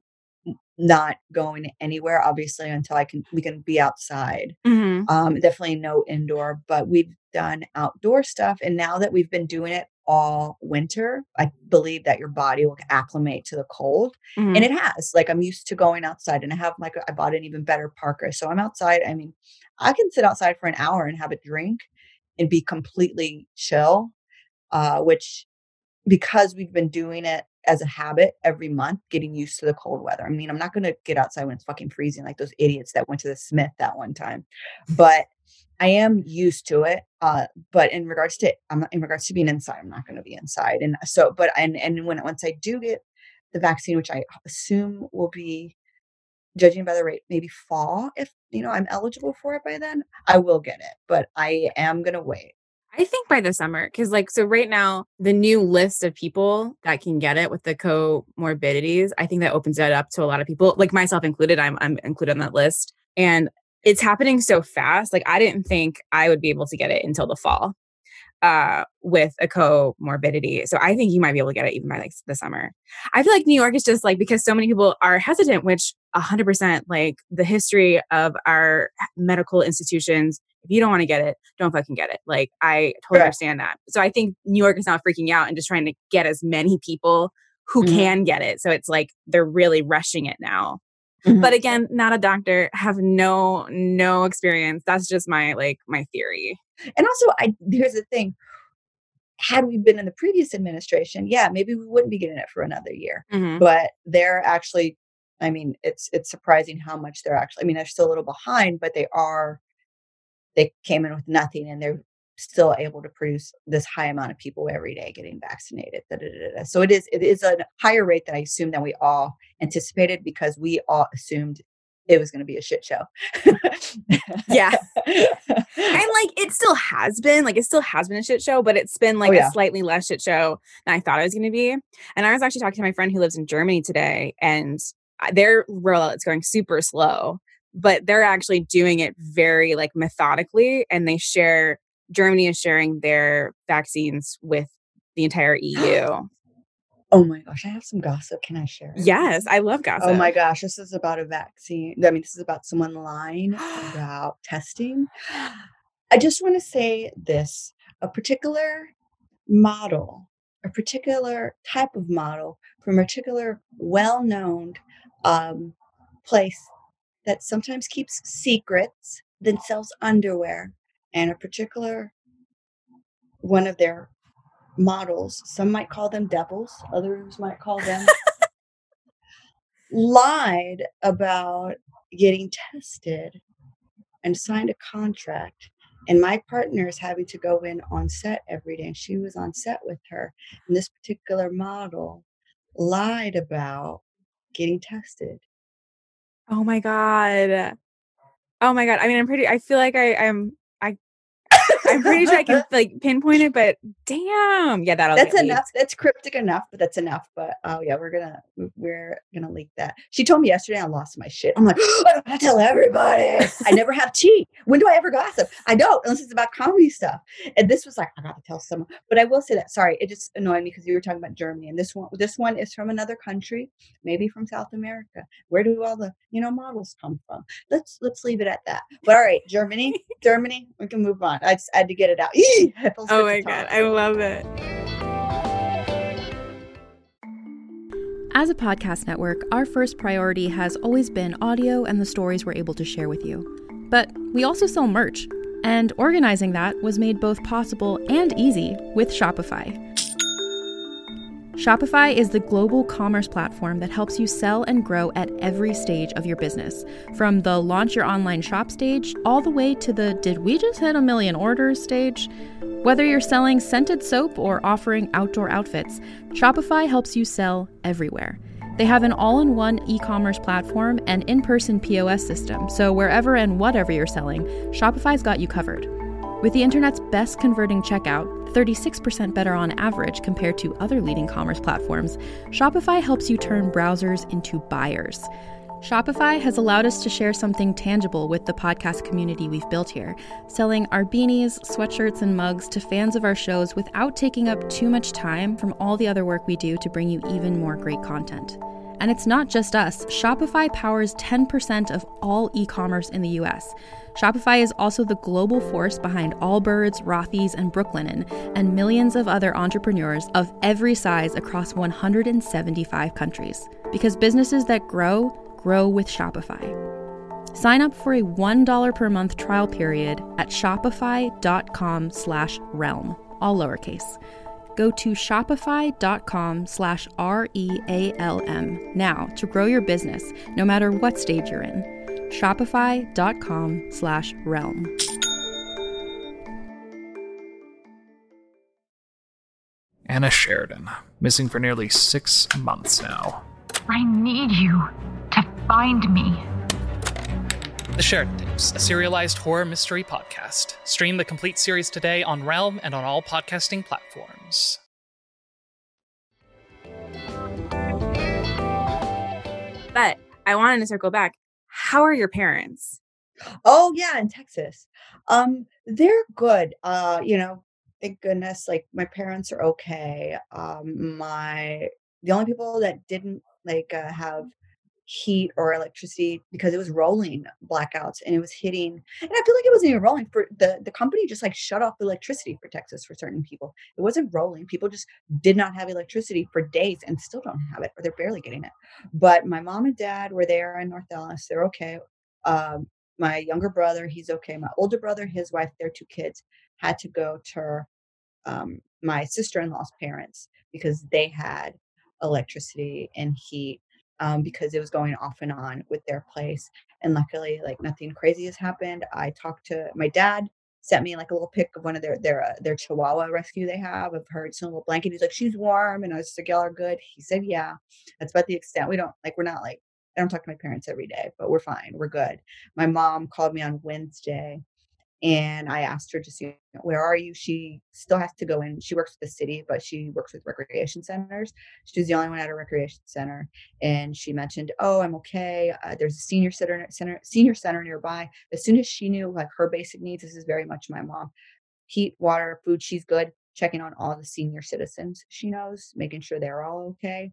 not going anywhere, obviously, until I can, we can be outside.
Mm-hmm.
Um, definitely no indoor, but we've done outdoor stuff. And now that we've been doing it all winter, I believe that your body will acclimate to the cold.
Mm-hmm.
And it has. Like I'm used to going outside and I have like, I bought an even better parka. So I'm outside. I mean, I can sit outside for an hour and have a drink and be completely chill, uh, which because we've been doing it as a habit every month, getting used to the cold weather. I mean, I'm not going to get outside when it's fucking freezing like those idiots that went to the Smith that one time, but I am used to it. Uh, but in regards to, I'm not, in regards to being inside, I'm not going to be inside. And so, but, and, and when, once I do get the vaccine, which I assume will be, judging by the rate, maybe fall, if, you know, I'm eligible for it by then, I will get it, but I am going to wait.
I think by the summer, because like, so right now, the new list of people that can get it with the comorbidities, I think that opens it up to a lot of people, like myself included. I'm I'm included on that list. And it's happening so fast. Like I didn't think I would be able to get it until the fall uh, with a comorbidity. So I think you might be able to get it even by like the summer. I feel like New York is just like, because so many people are hesitant, which one hundred percent like the history of our medical institutions, if you don't want to get it, don't fucking get it. Like, I totally
Right.
understand that. So I think New York is now freaking out and just trying to get as many people who
Mhm.
can get it. So it's like they're really rushing it now.
Mhm.
But again, not a doctor, have no no experience. That's just my like my theory.
And also, I here's the thing. Had we been in the previous administration, yeah, maybe we wouldn't be getting it for another year.
Mhm.
But they're actually, I mean, it's it's surprising how much they're actually, I mean, they're still a little behind, but they are, they came in with nothing and they're still able to produce this high amount of people every day getting vaccinated. Da, da, da, da. So it is, it is a higher rate than I assume than we all anticipated because we all assumed it was going to be a shit show.
Yeah. And like it still has been, like it still has been a shit show, but it's been like
Oh, yeah.
a slightly less shit show than I thought it was going to be. And I was actually talking to my friend who lives in Germany today, and their rollout is going super slow, but they're actually doing it very like methodically, and they share, Germany is sharing their vaccines with the entire E U.
Oh my gosh, I have some gossip. Can I share it?
Yes, I love gossip.
Oh my gosh, this is about a vaccine. I mean, this is about someone lying about testing. I just want to say this, a particular model, a particular type of model from a particular well-known um, place that sometimes keeps secrets, then sells underwear, and a particular one of their models, some might call them devils, others might call them lied about getting tested and signed a contract. And my partner is having to go in on set every day. And she was on set with her. And this particular model lied about getting tested.
Oh my God. Oh my God. I mean, I'm pretty, I feel like I, I'm, I, I'm pretty sure I can like pinpoint it, but damn. Yeah, that'll
That's
get
enough.
leaked.
That's cryptic enough, but that's enough. But oh yeah, we're gonna we're gonna leak that. She told me yesterday I lost my shit. I'm like, I don't have to tell everybody. I never have tea. When do I ever gossip? I don't, unless it's about comedy stuff. And this was like, I gotta tell someone. But I will say that. Sorry, it just annoyed me because you were talking about Germany, and this one this one is from another country, maybe from South America. Where do all the you know models come from? Let's let's leave it at that. But all right, Germany, Germany, we can move on. I just had to get it out. Eee, it feels
Oh
good
my
to
god,
talk.
I love it.
As a podcast network, our first priority has always been audio and the stories we're able to share with you. But we also sell merch, and organizing that was made both possible and easy with Shopify. Shopify is the global commerce platform that helps you sell and grow at every stage of your business, from the launch your online shop stage all the way to the did we just hit a million orders stage. Whether you're selling scented soap or offering outdoor outfits, Shopify helps you sell everywhere. They have an all-in-one e-commerce platform and in-person P O S system, so wherever and whatever you're selling, Shopify's got you covered. With the internet's best converting checkout, thirty-six percent better on average compared to other leading commerce platforms, Shopify helps you turn browsers into buyers. Shopify has allowed us to share something tangible with the podcast community we've built here, selling our beanies, sweatshirts, and mugs to fans of our shows without taking up too much time from all the other work we do to bring you even more great content. And it's not just us. Shopify powers ten percent of all e-commerce in the U S. Shopify is also the global force behind Allbirds, Rothy's, and Brooklinen, and millions of other entrepreneurs of every size across one hundred seventy-five countries. Because businesses that grow, grow with Shopify. Sign up for a one dollar per month trial period at shopify.com slash realm, all lowercase. Go to shopify.com slash R-E-A-L-M now to grow your business, no matter what stage you're in. Shopify.com slash realm.
Anna Sheridan, missing for nearly six months now.
I need you to find me.
The Sheridan Tapes, a serialized horror mystery podcast. Stream the complete series today on Realm and on all podcasting platforms.
But I wanted to circle back. How are your parents?
Oh yeah, in Texas. Um, they're good. Uh, you know, thank goodness, like my parents are okay. Um, my the only people that didn't like uh, have heat or electricity because it was rolling blackouts and it was hitting, and I feel like it wasn't even rolling for the the company just like shut off electricity for Texas for certain people. It wasn't rolling. People just did not have electricity for days and still don't have it, or they're barely getting it. But my mom and dad were there in North Dallas. They're okay. Um, my younger brother, he's okay. My older brother, his wife, their two kids had to go to um, my sister-in-law's parents because they had electricity and heat um, because it was going off and on with their place. And luckily, like nothing crazy has happened. I talked to my dad, sent me like a little pic of one of their their uh, their Chihuahua rescue they have of her. It's in a little blanket. He's like, she's warm, and I was just like, y'all are good. He said, yeah. That's about the extent. We don't like we're not like I don't talk to my parents every day, but we're fine. We're good. My mom called me on Wednesday. And I asked her to see, where are you? She still has to go in. She works with the city, but she works with recreation centers. She's the only one at a recreation center. And she mentioned, oh, I'm okay. Uh, there's a senior center, center, senior center nearby. As soon as she knew like her basic needs, this is very much my mom. Heat, water, food, she's good. Checking on all the senior citizens she knows, making sure they're all okay.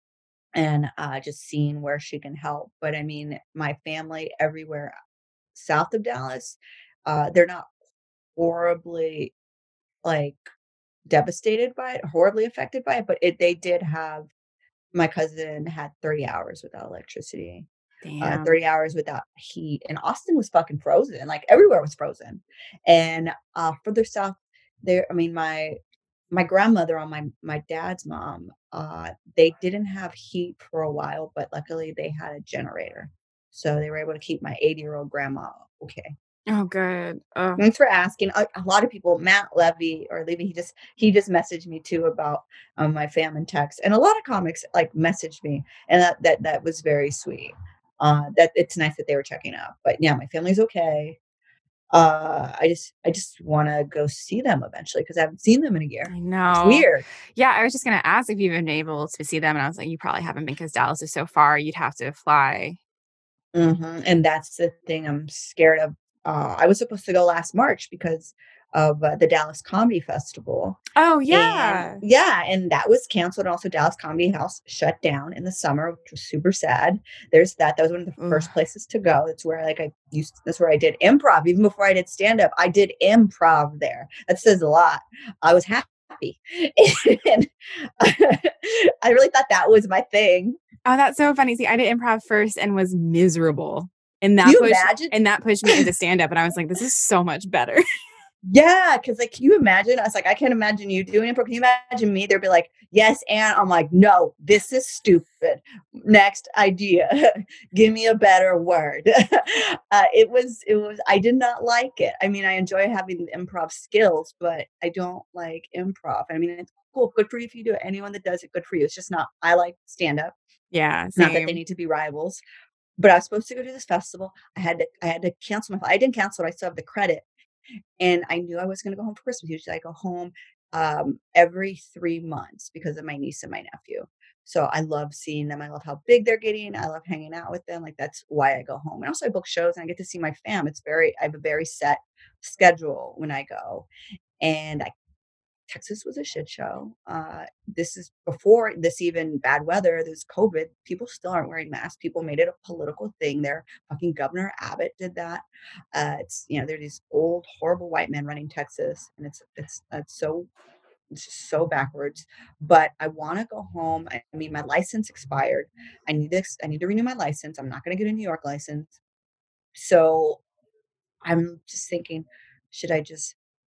And uh, just seeing where she can help. But I mean, my family everywhere south of Dallas, Uh, they're not horribly like devastated by it, horribly affected by it, but it, they did have, my cousin had thirty hours without electricity, uh,
Damn.
thirty hours without heat. And Austin was fucking frozen. Like everywhere was frozen. And uh, further south there, I mean, my, my grandmother on my, my dad's mom, uh, they didn't have heat for a while, but luckily they had a generator. So they were able to keep my eighty year old grandma okay.
Oh, good. Oh.
Thanks for asking. A, a lot of people, Matt Levy or Levy, he just he just messaged me too about um, my fam and text, and a lot of comics like messaged me, and that that that was very sweet. Uh, that it's nice that they were checking up. But yeah, my family's okay. uh, I just I just want to go see them eventually because I haven't seen them in a year.
I
It's
know.
weird.
Yeah, I was just gonna ask if you've been able to see them, and I was like, you probably haven't because Dallas is so far. You'd have to fly.
Mhm, and that's the thing I'm scared of. Uh, I was supposed to go last March because of uh, the Dallas Comedy Festival.
Oh
And
yeah.
yeah, and that was canceled. And also, Dallas Comedy House shut down in the summer, which was super sad. There's that. That was one of the
Ooh.
first places to go. That's where like I used. That's where I did improv. Even before I did stand up, I did improv there. That says a lot. I was happy, and I really thought that was my thing.
Oh, that's so funny. See, I did improv first and was miserable. And
Can
that
you
pushed
imagine?
and that pushed me into stand up. And I was like, this is so much better.
Yeah, because like, can you imagine? I was like, I can't imagine you doing improv. Can you imagine me? They'd be like, yes, and I'm like, no, this is stupid. Next idea. Give me a better word. uh, it was, it was, I did not like it. I mean, I enjoy having the improv skills, but I don't like improv. I mean, it's cool. Good for you if you do it. Anyone that does it, good for you. It's just not, I like stand up.
Yeah,
Not that they
same.
need to be rivals, but I was supposed to go to this festival. I had to, I had to cancel my, I didn't cancel it. I still have the credit. And I knew I was going to go home for Christmas. Usually I go home um, every three months because of my niece and my nephew. So I love seeing them. I love how big they're getting. I love hanging out with them. Like that's why I go home. And also I book shows and I get to see my fam. It's very, I have a very set schedule when I go. And I, Texas was a shit show. Uh, this is before this even bad weather. There's COVID. People still aren't wearing masks. People made it a political thing. Their fucking Governor Abbott did that. Uh, it's you know they're these old horrible white men running Texas, and it's it's it's so it's just so backwards. But I want to go home. I, I mean, my license expired. I need this. I need to renew my license. I'm not going to get a New York license. So I'm just thinking, should I just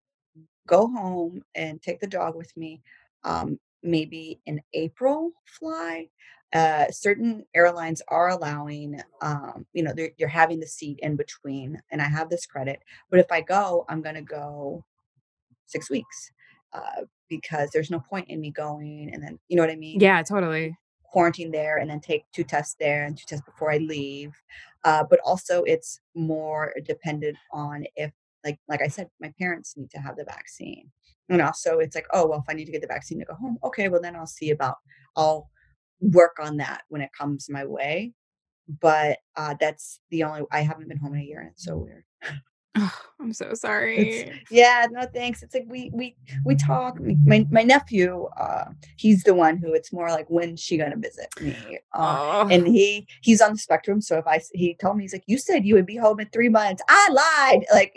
go home and take the dog with me, um, maybe in April fly. Uh, certain airlines are allowing, um, you know, they're, you're having the seat in between, and I have this credit. But if I go, I'm going to go six weeks uh, because there's no point in me going and then, you know what I mean?
Yeah, totally.
Quarantine there and then take two tests there and two tests before I leave. Uh, but also it's more dependent on if like like I said, my parents need to have the vaccine. And also it's like, oh well, if I need to get the vaccine to go home, okay, well then I'll see about I'll work on that when it comes my way. But uh that's the only I haven't been home in a year and it's so weird.
Oh, I'm so
It's
sorry.
yeah, no thanks. It's like we we we talk. My my nephew, uh, he's the one who it's more like when's she gonna visit me? Uh,
Oh.
and he he's on the spectrum. So if I s- he told me he's like you said you would be home in three months. I lied. Like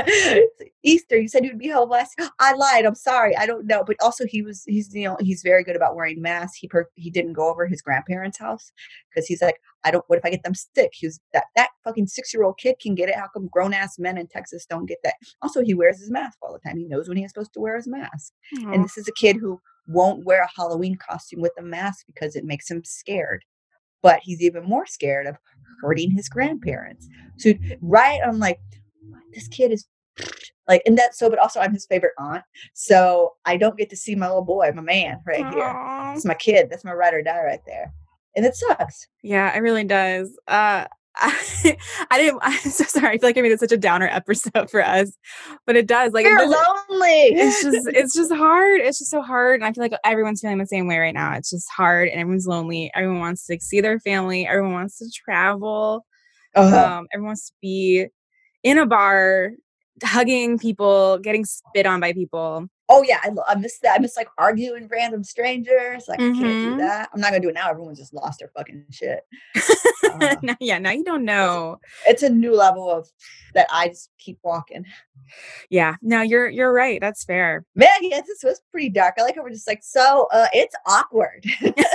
Easter, you said you would be home last. I lied. I'm sorry. I don't know. But also he was he's you know he's very good about wearing masks. He per, he didn't go over his grandparents' house because he's like I don't. What if I get them sick? He was that that fucking six year old kid can get it. How come grown ass men in Texas don't get that? Also, he wears his mask all the time. He knows when he's supposed to wear his mask. And
Oh.
this is a kid who won't wear a Halloween costume with a mask because it makes him scared. But he's even more scared of hurting his grandparents. So right, I'm like, this kid is like, and that so. But also, I'm his favorite aunt, so I don't get to see my little boy, my man, right here.
Aw.
It's my kid. That's my ride or die right there, and it sucks.
Yeah, it really does. Uh, I, I didn't. I'm so sorry. I feel like I made it such a downer episode for us, but it does. Like, it
You're
doesn't-
lonely.
it's just, it's just hard. It's just so hard, and I feel like everyone's feeling the same way right now. It's just hard, and everyone's lonely. Everyone wants to see their family. Everyone wants to travel.
Uh-huh.
Um, everyone wants to be in a bar, hugging people, getting spit on by people.
Oh yeah, I, lo- I miss that. I miss like arguing with random strangers. Like I can't do
Mhm.
that. I'm not gonna do it now. Everyone's just lost their fucking shit. Uh,
No, yeah, now you don't know.
it's a new level of that. I just keep walking.
Yeah, no, you're you're right. That's fair.
Man, yeah, this was pretty dark. I like how we're just like, so uh, it's awkward.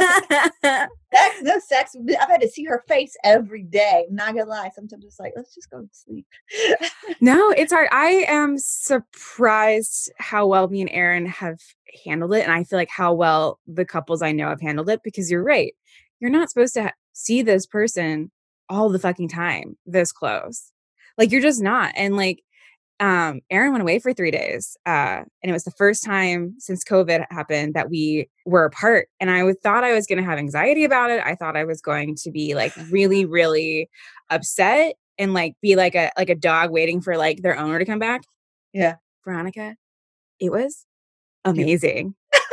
Sex, no sex. I've had to see her face every day. I'm not gonna lie. Sometimes it's like, let's just go to sleep.
No, it's hard. I am surprised how well me and Aaron have handled it. And I feel like how well the couples I know have handled it because you're right. You're not supposed to ha- see this person all the fucking time this close. Like you're just not. And like, um, Aaron went away for three days. Uh, and it was the first time since COVID happened that we were apart. And I w- thought I was going to have anxiety about it. I thought I was going to be like really, really upset. and like be like a like a dog waiting for like their owner to come back.
Yeah.
Veronica, it was amazing.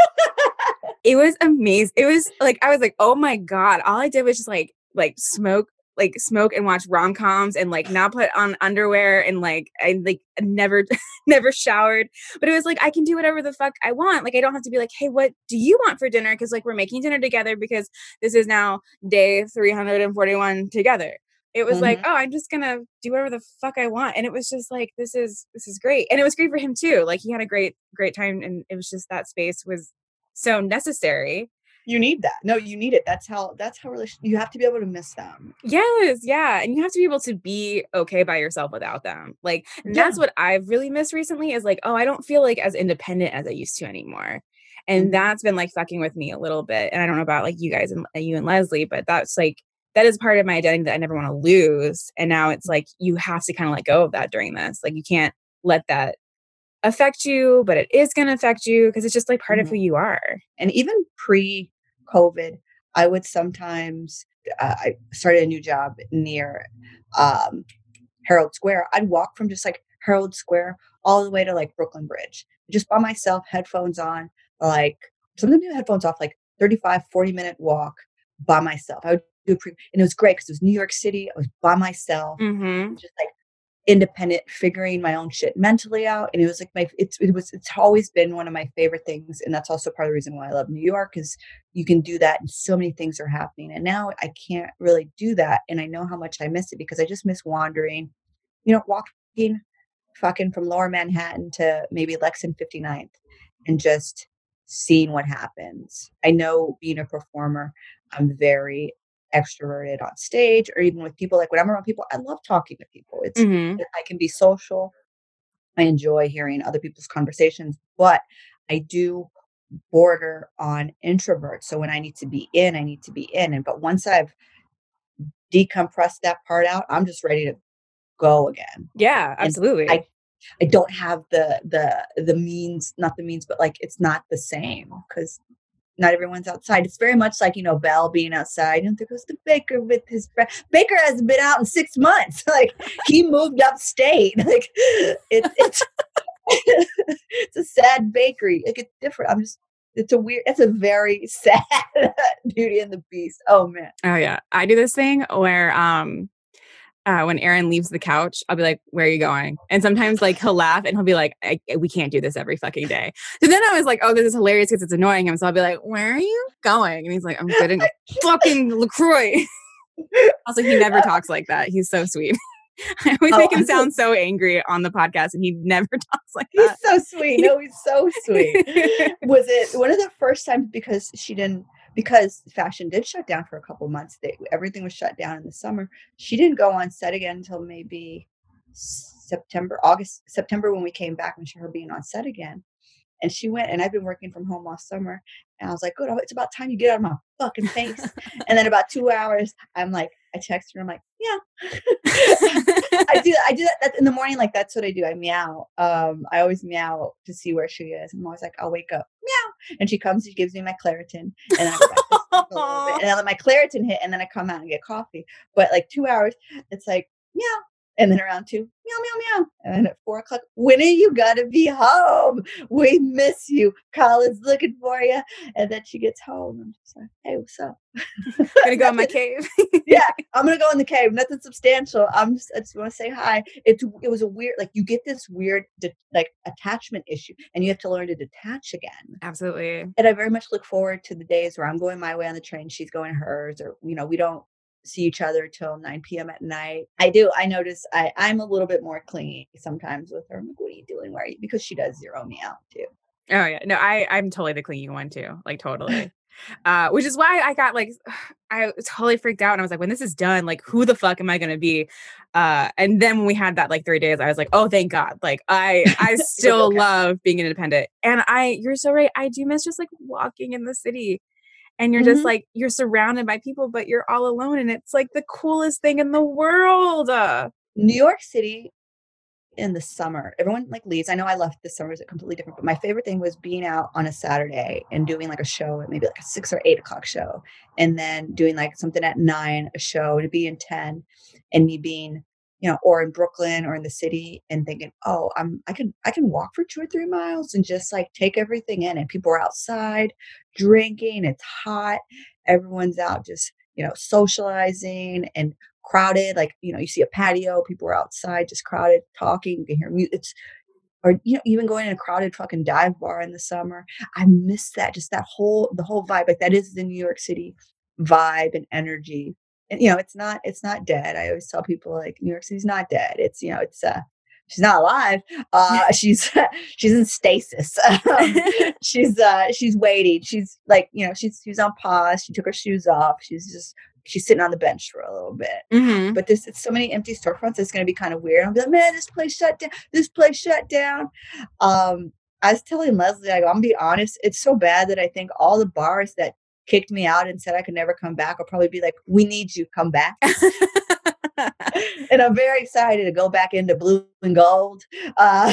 It was amazing. It was like, I was like, oh my God. All I did was just like, like smoke, like smoke and watch rom-coms and like not put on underwear. And like, I like never, never showered, but it was like, I can do whatever the fuck I want. Like, I don't have to be like, hey, what do you want for dinner? Cause like, we're making dinner together because this is now day three hundred forty-one together. It was mm-hmm. like, oh, I'm just going to do whatever the fuck I want. And it was just like, this is, this is great. And it was great for him too. Like he had a great, great time. And it was just, that space was so necessary.
You need that. No, you need it. That's how, that's how relation, you have to be able to miss them.
Yes. Yeah. And you have to be able to be okay by yourself without them. Like, and yeah. that's what I've really missed recently is like, oh, I don't feel like as independent as I used to anymore. And mm-hmm. that's been like fucking with me a little bit. And I don't know about like you guys and you and Leslie, but that's like, that is part of my identity that I never want to lose. And now it's like, you have to kind of let go of that during this. Like you can't let that affect you, but it is going to affect you because it's just like part mm-hmm. of who you are.
And even pre-COVID, I would sometimes, uh, I started a new job near um, Herald Square. I'd walk from just like Herald Square all the way to like Brooklyn Bridge, just by myself, headphones on, like sometimes I headphones off, like thirty-five, forty minute walk by myself. I would do a pre, and it was great because it was New York City. I was by myself,
mm-hmm.
just like independent, figuring my own shit mentally out. And it was like my, it's, it was, it's always been one of my favorite things. And that's also part of the reason why I love New York is you can do that and so many things are happening. And now I can't really do that. And I know how much I miss it because I just miss wandering, you know, walking fucking from Lower Manhattan to maybe Lexington fifty-ninth and just seeing what happens. I know being a performer, I'm very extroverted on stage or even with people. Like when I'm around people, I love talking to people. It's
mm-hmm.
I can be social. I enjoy hearing other people's conversations, but I do border on introvert. So when I need to be in, I need to be in. And but once I've decompressed that part out, I'm just ready to go again.
Yeah, absolutely.
I, I don't have the the the means, not the means, but like it's not the same because not everyone's outside. It's very much like, you know, Belle being outside. And there goes the Baker with his friend. Baker hasn't been out in six months. Like he moved upstate. Like it's it's it's a sad bakery. Like it's different. I'm just it's a weird. It's a very sad Beauty and the Beast. Oh man.
Oh yeah, I do this thing where um. Uh, when Aaron leaves the couch, I'll be like, where are you going? And sometimes like he'll laugh and he'll be like, I, we can't do this every fucking day. So then I was like, oh, this is hilarious because it's annoying him. So I'll be like, where are you going? And he's like, I'm getting a fucking LaCroix. Also, he never talks like that. He's so sweet. I always oh, make him sound so angry on the podcast and he never talks like that.
He's so sweet. No, he's so sweet. Was it one of the first times because she didn't, because fashion did shut down for a couple months. They, everything was shut down in the summer. She didn't go on set again until maybe September, August, September when we came back and her being on set again. And she went, and I've been working from home all summer. And I was like, good, oh, it's about time you get out of my fucking face. And then about two hours, I'm like, I text her, I'm like, yeah. I do I do that that's in the morning, like that's what I do. I meow. Um, I always meow to see where she is. I'm always like, I'll wake up, meow. And she comes, she gives me my Claritin. And I go back to sleep a little bit. And I let my Claritin hit, and then I come out and get coffee. But like two hours, it's like, meow. And then around two, meow, meow, meow. And then at four o'clock, when are you gonna be home? We miss you. Colin's looking for you. And then she gets home. I'm just like, hey, what's up?
I'm gonna go in my cave.
Yeah, I'm gonna go in the cave. Nothing substantial. I'm just, I just want to say hi. It's it was a weird, like you get this weird de- like attachment issue, and you have to learn to detach again.
Absolutely.
And I very much look forward to the days where I'm going my way on the train, she's going hers, or you know, we don't see each other till nine p.m. at night. I do. I notice I, I'm a little bit more clingy sometimes with her. I'm like, what are you doing? Where are you? Because she does zero me out too.
Oh yeah. No, I, I'm totally the clingy one too. Like totally. uh, which is why I got like, I totally freaked out. And I was like, when this is done, like who the fuck am I going to be? Uh, and then when we had that like three days, I was like, oh, thank God. Like I, I still okay. love being independent. And I, you're so right. I do miss just like walking in the city. And you're mm-hmm. just like, you're surrounded by people, but you're all alone. And it's like the coolest thing in the world. Uh,
New York City in the summer, everyone like leaves. I know I left this summer is completely different, but my favorite thing was being out on a Saturday and doing like a show at maybe like a six or eight o'clock show. And then doing like something at nine, a show to be in ten, and me being you know, or in Brooklyn or in the city and thinking, oh, I'm I can I can walk for two or three miles and just like take everything in. And people are outside drinking. It's hot. Everyone's out just, you know, socializing and crowded. Like, you know, you see a patio, people are outside just crowded talking. You can hear music. It's or you know, even going in a crowded fucking dive bar in the summer. I miss that. Just that whole the whole vibe. Like that is the New York City vibe and energy. And you know, it's not it's not dead. I always tell people like New York City's not dead. It's you know, it's uh she's not alive. Uh she's she's in stasis. um, she's uh she's waiting. She's like, you know, she's she's on pause. She took her shoes off. She's just she's sitting on the bench for a little bit.
Mm-hmm.
But this it's so many empty storefronts, it's gonna be kind of weird. I'll be like, man, this place shut down. This place shut down. Um, I was telling Leslie, I go, I'm gonna be honest, it's so bad that I think all the bars that kicked me out and said I could never come back will probably be like, we need you, come back. And I'm very excited to go back into blue and gold. Uh,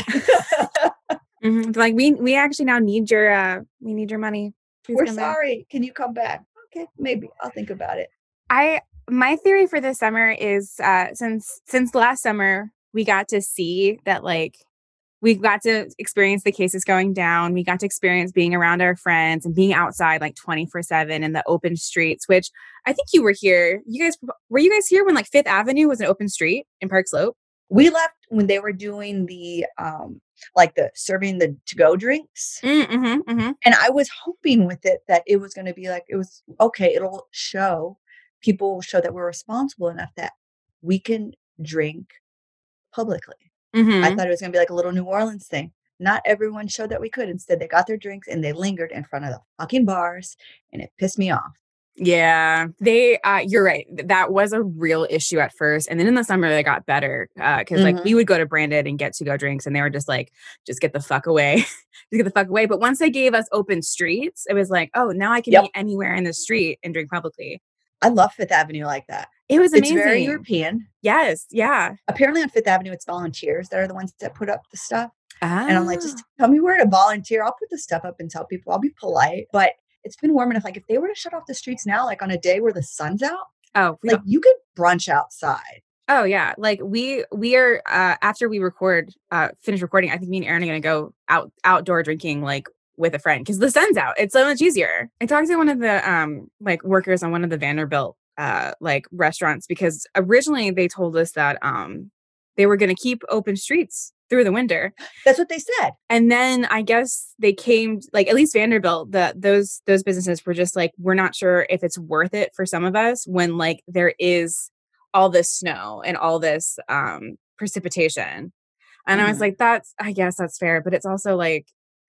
mm-hmm. Like we we actually now need your uh we need your money. Please
we're
come back.
sorry. Can you come back? Okay, maybe I'll think about it.
I my theory for this summer is uh since since last summer we got to see that like we got to experience the cases going down. We got to experience being around our friends and being outside like twenty-four seven in the open streets, which I think you were here. You guys, were you guys here when like Fifth Avenue was an open street in Park Slope?
We left when they were doing the, um, like the serving the to-go drinks.
Mm-hmm, mm-hmm.
And I was hoping with it that it was going to be like, it was okay. It'll show people will show that we're responsible enough that we can drink publicly.
Mm-hmm.
I thought it was going to be like a little New Orleans thing. Not everyone showed that we could. Instead, they got their drinks and they lingered in front of the fucking bars, and it pissed me off.
Yeah, they, uh, you're right. That was a real issue at first. And then in the summer, they got better. Uh, cause
Mhm.
like we would go to Branded and get to go drinks and they were just like, just get the fuck away, just get the fuck away. But once they gave us open streets, it was like, oh, now I can
Yep.
be anywhere in the street and drink publicly.
I love Fifth Avenue like that.
It was amazing.
It's very European.
Yes. Yeah.
Apparently on Fifth Avenue, it's volunteers that are the ones that put up the stuff.
Ah.
And I'm like, just tell me where to volunteer. I'll put the stuff up and tell people. I'll be polite. But it's been warm enough. Like if they were to shut off the streets now, like on a day where the sun's out,
oh, we
like
don't-
you could brunch outside.
Oh yeah. Like we, we are, uh, after we record, uh, finish recording, I think me and Aaron are going to go out outdoor drinking, like with a friend. Cause the sun's out. It's so much easier. I talked to one of the, um, like workers on one of the Vanderbilt, uh, like restaurants, because originally they told us that, um, they were going to keep open streets through the winter.
That's what they said.
And then I guess they came, like at least Vanderbilt, the those those businesses were just like, we're not sure if it's worth it for some of us when like there is all this snow and all this um precipitation. And
Mhm.
I was like, that's, I guess that's fair, but it's also like,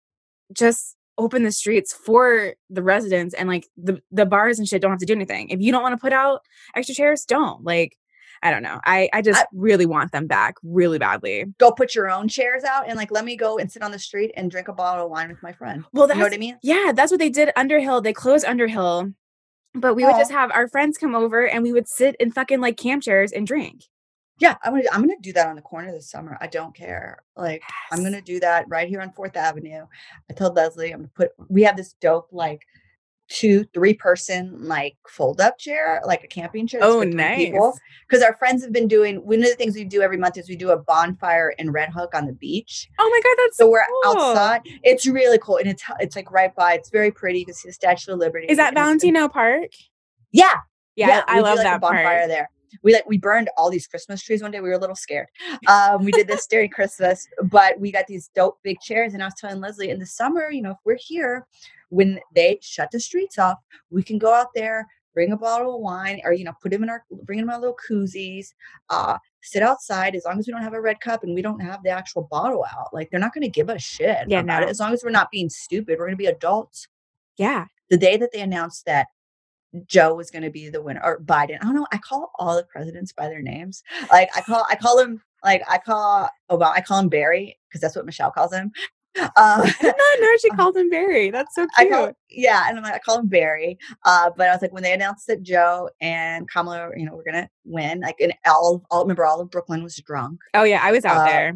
just open the streets for the residents, and like the the bars and shit don't have to do anything. If you don't want to put out extra chairs, don't. Like, I don't know. I, I just
I-
really want them back really badly.
Go put your own chairs out and like, let me go and sit on the street and drink a bottle of wine with my friend.
Well,
You
that's
know what I mean?
Yeah, that's what they did at Underhill. They closed Underhill, but we would
Aw.
just have our friends come over and we would sit in fucking like camp chairs and drink.
Yeah, I'm gonna I'm gonna do that on the corner this summer. I don't care. Like I'm
Yes.
gonna do that right here on Fourth Avenue. I told Leslie I'm gonna put we have this dope like two, three person like fold up chair, like a camping chair.
Oh, nice.
Because our friends have been doing one of the things we do every month is we do a bonfire in Red Hook on the beach.
Oh my God, that's
So we're
cool.
outside. It's really cool. And it's it's like right by, it's very pretty. You can see the Statue of Liberty.
Is that
and it's-
Valentino Park?
Yeah.
Yeah, I, I
we do,
love
like, a
that
bonfire
park.
there. We like we burned all these Christmas trees one day. We were a little scared. Um, we did this during Christmas, but we got these dope big chairs. And I was telling Leslie, in the summer, you know, if we're here, when they shut the streets off, we can go out there, bring a bottle of wine, or you know, put them in our, bring them in our little koozies, uh, sit outside. As long as we don't have a red cup and we don't have the actual bottle out, like they're not going to give us shit
Yeah,
about
no.
it. As long as we're not being stupid, we're going to be adults.
Yeah.
The day that they announced that Joe was going to be the winner, or Biden. I don't know. I call all the presidents by their names. Like I call, I call him, like I call Obama, I call him Barry because that's what Michelle calls him. Um,
I did not know she called him Barry. That's so
I
cute.
call, yeah, and I'm like, I call him Barry. Uh, but I was like, when they announced that Joe and Kamala, you know, were gonna win, like, and all, all remember, all of Brooklyn was drunk.
Oh yeah, I was out
Uh,
there.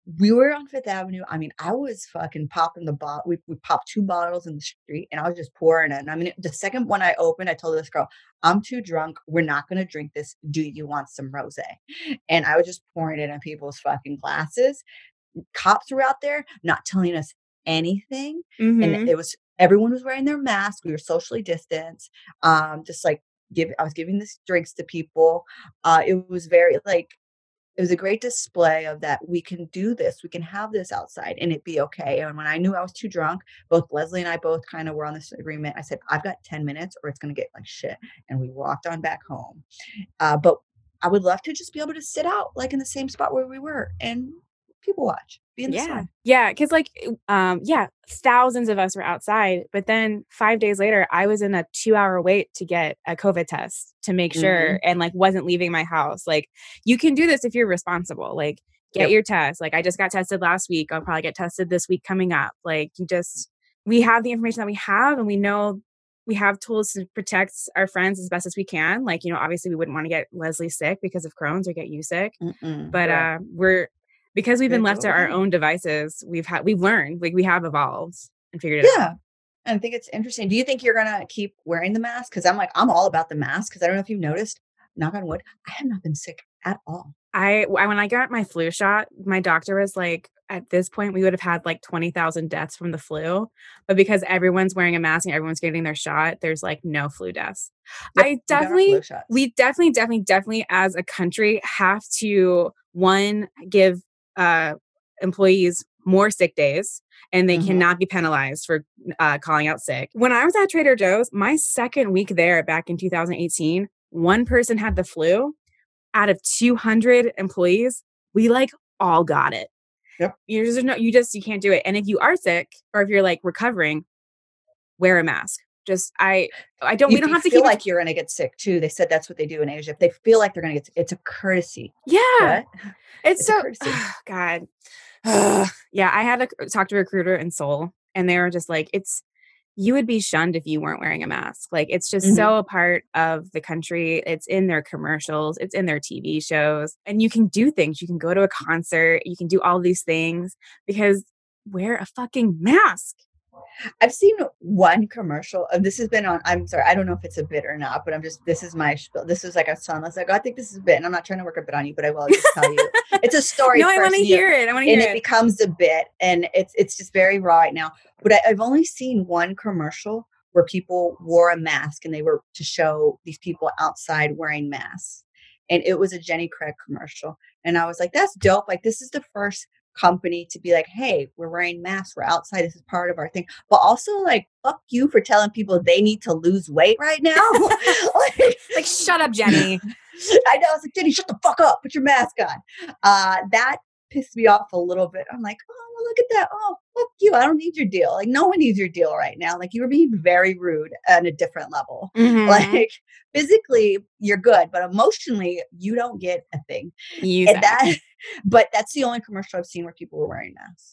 we were on Fifth Avenue. I mean, I was fucking popping the bottle. We, we popped two bottles in the street and I was just pouring it. And I mean, the second one I opened, I told this girl, I'm too drunk. We're not going to drink this. Do you want some rosé? And I was just pouring it in people's fucking glasses. Cops were out there not telling us anything.
Mm-hmm.
And it was, everyone was wearing their masks. We were socially distanced. Um, just like give, I was giving these drinks to people. Uh, it was very like, it was a great display of that we can do this, we can have this outside and it be okay. And when I knew I was too drunk, both Leslie and I both kind of were on this agreement. I said, I've got ten minutes or it's going to get like shit. And we walked on back home. Uh, but I would love to just be able to sit out like in the same spot where we were and people watch, be in the
Yeah.
sun.
Yeah. Cause like, um, yeah, thousands of us were outside, but then five days later, I was in a two hour wait to get a COVID test to make
Mm-hmm.
sure and like wasn't leaving my house. Like you can do this if you're responsible, like get
Yep.
your test. Like I just got tested last week. I'll probably get tested this week coming up. Like you just, we have the information that we have and we know we have tools to protect our friends as best as we can. Like, you know, obviously we wouldn't want to get Leslie sick because of Crohn's or get you sick,
Mm-mm.
but,
Right.
uh, we're, because we've been
Good
left to
little
our
thing.
own devices, we've had, we've learned, like we have evolved and figured it out.
Yeah. And I think it's interesting. Do you think you're going to keep wearing the mask? Because I'm like, I'm all about the mask. Because I don't know if you've noticed, knock on wood, I have not been sick at all.
I, I, when I got my flu shot, my doctor was like, at this point, we would have had like twenty thousand deaths from the flu. But because everyone's wearing a mask and everyone's getting their shot, there's like no flu deaths.
Yep,
I
we got our
definitely,
flu shots.
we definitely, definitely, definitely as a country have to, one, give uh, employees more sick days and they
Mhm.
cannot be penalized for uh, calling out sick. When I was at Trader Joe's, my second week there back in two thousand eighteen, one person had the flu. Out of two hundred employees, we like all got it.
Yep.
You just no, you just you can't do it. And if you are sick or if you're like recovering, wear a mask. Just I I don't.
If
we don't
you
have to
feel
keep
like you're going to get sick too. They said that's what they do in Asia. If they feel like they're going to get, it's a courtesy.
Yeah,
What?
it's,
It's a
so
courtesy.
God. Yeah, I had to talk to a recruiter in Seoul, and they were just like, "It's you would be shunned if you weren't wearing a mask. Like it's just
Mhm.
so a part of the country. It's in their commercials, it's in their T V shows, and you can do things. You can go to a concert, you can do all these things because wear a fucking mask."
I've seen one commercial. And this has been on. I'm sorry. I don't know if it's a bit or not, but I'm just. This is my. spiel. This is like a son. Let's like. I think this is a bit, and I'm not trying to work a bit on you, but I will just tell you. It's a story.
No, I want to
first,
hear it. I want to
and
hear
it
it.
becomes a bit, and it's it's just very raw right now. But I, I've only seen one commercial where people wore a mask, and they were to show these people outside wearing masks, and it was a Jenny Craig commercial, and I was like, "That's dope! Like this is the first company to be like, hey, we're wearing masks, we're outside, this is part of our thing." But also like, fuck you for telling people they need to lose weight right now. like,
Like, shut up, Jenny.
I know. I was like, Jenny, shut the fuck up. Put your mask on. Uh, that pissed me off a little bit. I'm like, oh, well, look at that. Oh, fuck you. I don't need your deal. Like, no one needs your deal right now. Like, you were being very rude at a different level.
Mhm.
Like, physically, you're good, but emotionally, you don't get a thing.
You
And
suck.
that, but that's the only commercial I've seen where people were wearing masks.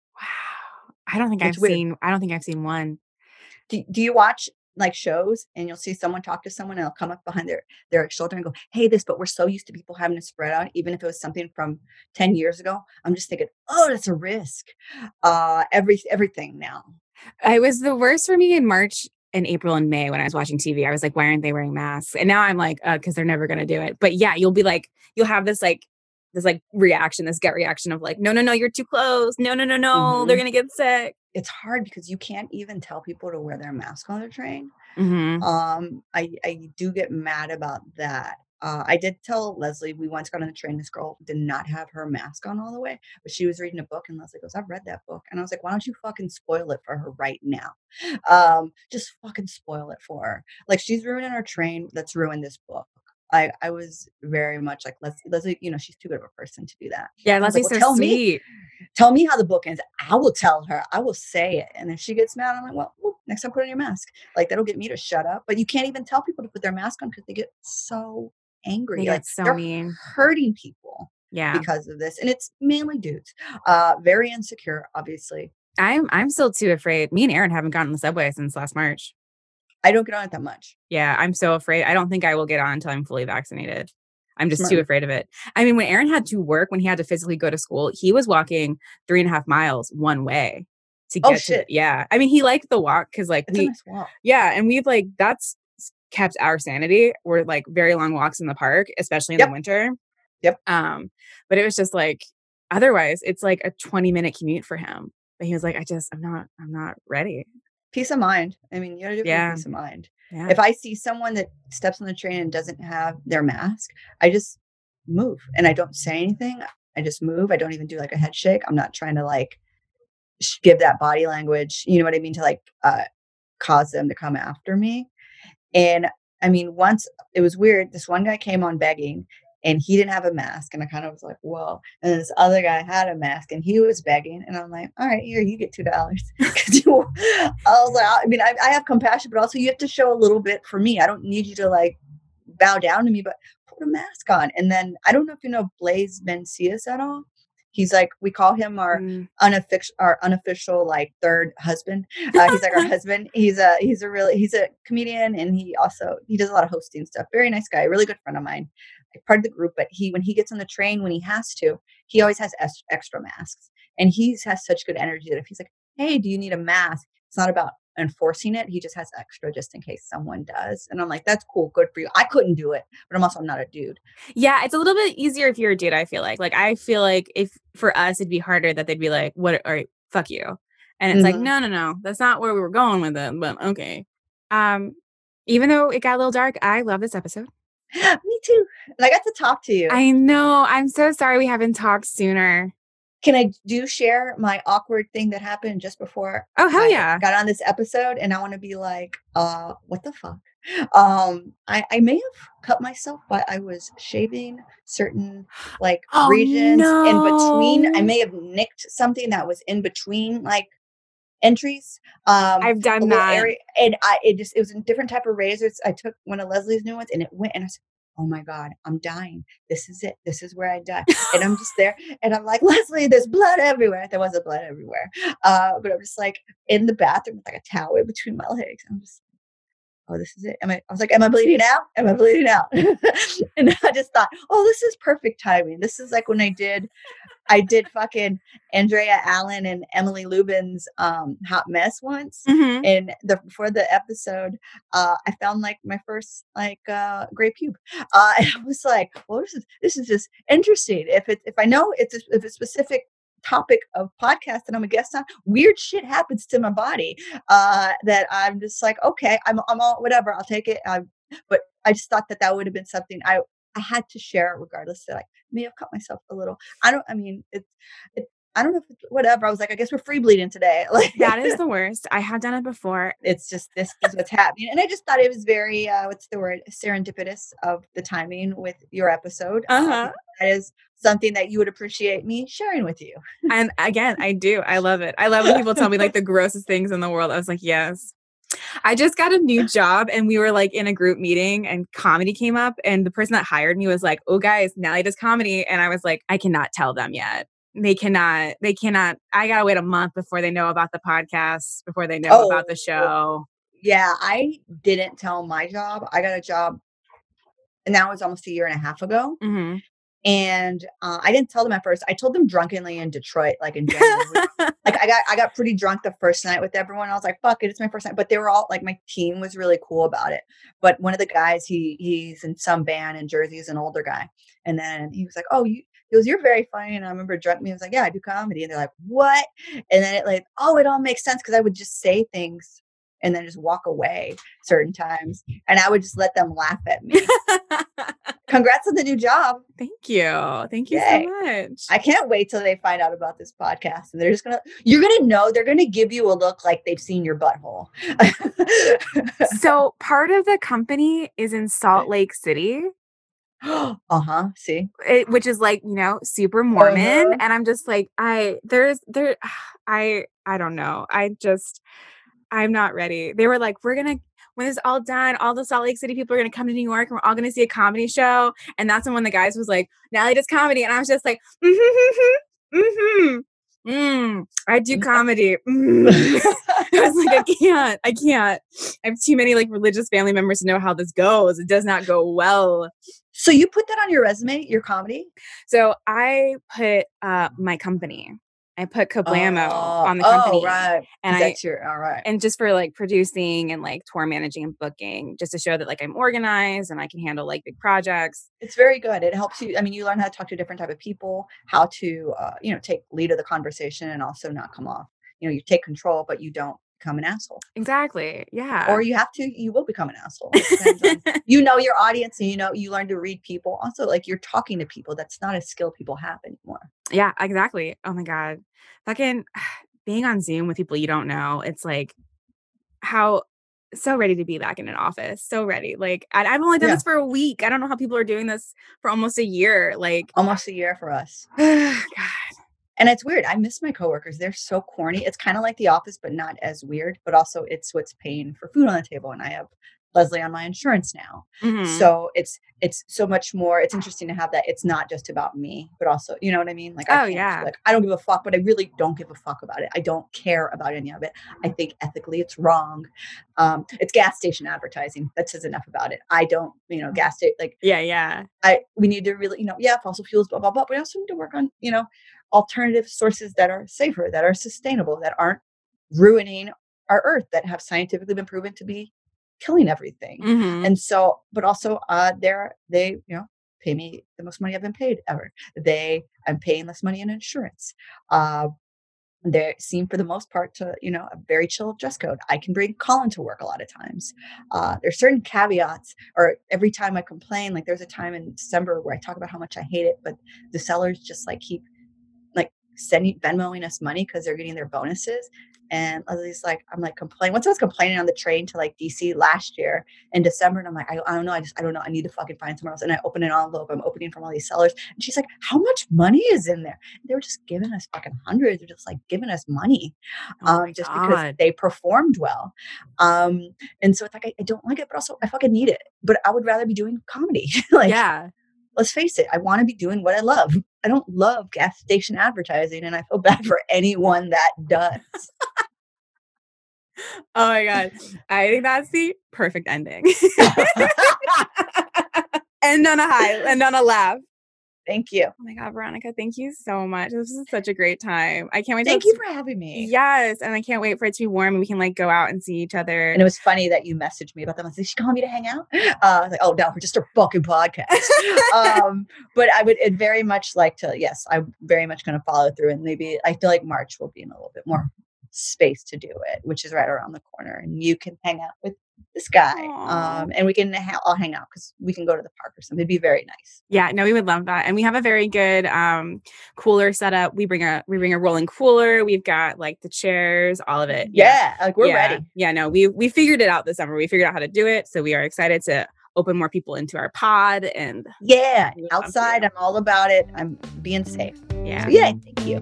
Wow. I don't think
It's
I've
weird.
seen. I don't think I've seen one.
Do, do you watch like shows and you'll see someone talk to someone and they'll come up behind their their shoulder and go, hey, this, but we're so used to people having to spread out, even if it was something from ten years ago. I'm just thinking, oh, that's a risk. Uh, every everything now.
It was the worst for me in March and April and May when I was watching T V. I was like, why aren't they wearing masks? And now I'm like, uh, because they're never going to do it. But yeah, you'll be like, you'll have this like, this like reaction, this gut reaction of like, no, no, no, you're too close. No, no, no, no,
Mhm.
they're going to get sick.
It's hard because you can't even tell people to wear their mask on the train.
Mm-hmm.
Um, I, I do get mad about that. Uh, I did tell Leslie, we once got on the train, this girl did not have her mask on all the way, but she was reading a book and Leslie goes, I've read that book. And I was like, why don't you fucking spoil it for her right now? Um, just fucking spoil it for her. Like she's ruining our train. Let's ruin this book. I, I was very much like, Leslie, Leslie, you know, she's too good of a person to do that.
Yeah,
I was like,
Leslie's
well,
so
tell me.
sweet.
Tell me how the book ends. I will tell her. I will say it. And if she gets mad, I'm like, well, whoop, next time put on your mask. Like that'll get me to shut up. But you can't even tell people to put their mask on because they get so angry.
They
like
get so
they're
mean.
hurting people
Yeah,
because of this. And it's mainly dudes. Uh, very insecure, obviously.
I'm I'm still too afraid. Me and Aaron haven't gotten on the subway since last March.
I don't get on it that much.
Yeah, I'm so afraid. I don't think I will get on until I'm fully vaccinated. I'm just
Smart.
too afraid of it. I mean, when Aaron had to work, when he had to physically go to school, he was walking three and a half miles one way to
Oh
get to,
shit.
yeah. I mean, he liked the walk because like
It's a
we,
nice walk.
yeah. And we've like, that's kept our sanity. We're like very long walks in the park, especially in
Yep.
the winter.
Yep.
Um, but it was just like, otherwise it's like a twenty minute commute for him. But he was like, I just, I'm not, I'm not ready.
Peace of mind. I mean, you gotta do it
Yeah.
for peace of mind.
Yeah.
If I see someone that steps on the train and doesn't have their mask, I just move and I don't say anything. I just move. I don't even do like a head shake. I'm not trying to like sh- give that body language, you know what I mean, to like uh, cause them to come after me. And I mean, once it was weird. This one guy came on begging and he didn't have a mask. And I kind of was like, whoa. And then this other guy had a mask and he was begging. And I'm like, all right, here, you get two dollars. Because you, I was like, I mean, I, I have compassion, but also you have to show a little bit for me. I don't need you to like bow down to me, but put a mask on. And then I don't know if you know Blaze Mencius at all. He's like, we call him our
Mm.
unofficial, our unofficial like third husband. Uh, he's like our husband. He's a he's a really he's a comedian, and he also he does a lot of hosting stuff. Very nice guy, really good friend of mine, like part of the group. But he when he gets on the train, when he has to, he always has es- extra masks, and he has such good energy that if he's like, hey, do you need a mask? It's not about enforcing it. He just has extra just in case someone does. And I'm like, that's cool, good for you. I couldn't do it, but I'm also I'm not a dude.
Yeah, it's a little bit easier if you're a dude, I feel like. Like, I feel like if for us, it'd be harder that they'd be like, what, all right, fuck you. And it's like,
Mhm.
no, no, no, that's not where we were going with it, but okay. Um, even though it got a little dark, I love this episode.
Me too. And I got to talk to you.
I know. I'm so sorry we haven't talked sooner.
Can I do share my awkward thing that happened just before
Oh, hell
I
yeah.
got on this episode? And I want to be like, uh, what the fuck? Um, I, I may have cut myself, but I was shaving certain like
Oh,
regions in between. I
no.
may have nicked something that was in between like entries. Um,
I've
a
done
little
that.
area, and I it just it was a different type of razors. I took one of Leslie's new ones, and it went, and I said, "Oh my god, I'm dying! This is it. This is where I die." And I'm just there, and I'm like, Leslie, there's blood everywhere. There wasn't blood everywhere, uh, but I'm just like in the bathroom with like a towel in between my legs. I'm just, oh, this is it. Am I? I was like, am I bleeding out? Am I bleeding out? And I just thought, oh, this is perfect timing. This is like when I did. I did fucking Andrea Allen and Emily Lubin's um, Hot Mess once.
Mhm.
And the before the episode, uh, I found like my first like uh, gray pube. Uh, and I was like, well, this is this is just interesting. If it if I know it's a, if a specific topic of podcast that I'm a guest on, weird shit happens to my body uh, that I'm just like, okay, I'm I'm all whatever. I'll take it. Um, but I just thought that that would have been something I I had to share regardless that I may have cut myself a little. I don't, I mean, it's, it, I don't know if it's whatever. I was like, I guess we're free bleeding today. Like
That is the worst. I have done it before.
it's just, this is what's happening. And I just thought it was very, uh, what's the word? Serendipitous of the timing with your episode. Uh,
Uh-huh.
that is something that you would appreciate me sharing with you.
And again, I do. I love it. I love when people tell me like the grossest things in the world. I was like, yes. I just got a new job and we were like in a group meeting and comedy came up and the person that hired me was like, oh guys, Nellie does comedy. And I was like, I cannot tell them yet. They cannot, they cannot, I gotta wait a month before they know about the podcast, before they know
Oh.
about the show.
Yeah, I didn't tell my job. I got a job and that was almost a year and a half ago.
Mm-hmm.
And uh, I didn't tell them at first. I told them drunkenly in Detroit, like in January. Like I got I got pretty drunk the first night with everyone. I was like, fuck it, it's my first night. But they were all like, my team was really cool about it. But one of the guys, he he's in some band in Jersey, he's an older guy. And then he was like, oh, you he goes, you're very funny. And I remember drunk me, I was like, yeah, I do comedy. And they're like, what? And then it like, oh, it all makes sense because I would just say things and then just walk away certain times. And I would just let them laugh at me. Congrats on the new job.
Thank you. Thank you
Yay.
so much.
I can't wait till they find out about this podcast. And they're just going to, you're going to know, they're going to give you a look like they've seen your butthole.
So part of the company is in Salt Lake City.
Uh-huh. See?
It, which is like, you know, super Mormon.
Uh-huh.
And I'm just like, I, there's, there, I, I don't know. I just, I'm not ready. They were like, we're going to, when it's all done, all the Salt Lake City people are going to come to New York and we're all going to see a comedy show. And that's when one of the guys was like, Nellie does comedy. And I was just like, mm-hmm, mm-hmm, mm-hmm. Mm, I do comedy. Mm. I was like, I can't. I can't. I have too many like religious family members to know how this goes. It does not go well.
So you put that on your resume, your comedy?
So I put uh, my company. I put Kablamo
oh,
on the company.
Oh, right.
And I,
that's your, all right.
And just for like producing and like tour managing and booking, just to show that like I'm organized and I can handle like big projects.
It's very good. It helps you. I mean, you learn how to talk to different type of people, how to, uh, you know, take lead of the conversation and also not come off. You know, you take control, but you don't become an asshole.
Exactly. Yeah.
Or you have to, you will become an asshole. It on, you know your audience and you know, you learn to read people. Also, like you're talking to people. That's not a skill people have anymore.
Yeah, exactly. Oh my God. Fucking being on Zoom with people you don't know. It's like how so ready to be back in an office. So ready. Like I, I've only done
yeah.
this for a week. I don't know how people are doing this for almost a year. Like
almost a year for us.
God.
And it's weird. I miss my coworkers. They're so corny. It's kind of like The Office, but not as weird. But also, it's what's paying for food on the table. And I have Leslie on my insurance now, mm-hmm. so it's it's so much more. It's interesting to have that. It's not just about me, but also, you know what I mean? Like, I
oh yeah,
like I don't give a fuck, but I really don't give a fuck about it. I don't care about any of it. I think ethically, it's wrong. Um, it's gas station advertising. That says enough about it. I don't, you know, gas station like
yeah, yeah.
I we need to really, you know, yeah, fossil fuels, blah blah blah. But we also need to work on, you know, alternative sources that are safer, that are sustainable, that aren't ruining our earth, that have scientifically been proven to be killing everything.
Mm-hmm.
And so, but also uh, they're, they, you know, pay me the most money I've been paid ever. They, I'm paying less money in insurance. Uh, they seem for the most part to, you know, a very chill dress code. I can bring Colin to work a lot of times. Uh, there's certain caveats, or every time I complain, like there's a time in December where I talk about how much I hate it, but the sellers just like keep like sending, Venmoing us money because they're getting their bonuses. And Leslie's like, I'm like complaining. Once I was complaining on the train to like D C last year in December, and I'm like, I, I don't know. I just, I don't know. I need to fucking find somewhere else. And I open an envelope. I'm opening from all these sellers. And she's like, how much money is in there? And they were just giving us fucking hundreds. They're just like giving us money um,
oh
just
God.
because they performed well. Um, and so it's like, I, I don't like it, but also I fucking need it. But I would rather be doing comedy. like,
yeah.
Let's face it. I want to be doing what I love. I don't love gas station advertising, and I feel bad for anyone that does.
Oh my God. I think that's the perfect ending. End on a high, end on a laugh.
Thank you.
Oh my God, Veronica, thank you so much. This is such a great time. I can't wait.
Thank you for having me.
Yes. And I can't wait for it to be warm and we can like go out and see each other.
And it was funny that you messaged me about them. I was like, she called me to hang out. Uh, I was like, oh, no, for just a fucking podcast. um, but I would I'd very much like to, yes, I'm very much going to follow through. And maybe I feel like March will be in a little bit more space to do it, which is right around the corner. And you can hang out with this guy um, and we can ha- all hang out because we can go to the park or something. It'd be very nice.
Yeah, no, we would love that. And we have a very good um, cooler setup. We bring a we bring a rolling cooler. We've got like the chairs, all of it.
Yeah, yeah like we're
yeah.
ready.
Yeah, no, we we figured it out this summer. We figured out how to do it. So we are excited to open more people into our pod. And
yeah, outside, I'm all about it. I'm being safe.
Yeah.
So, yeah, thank you.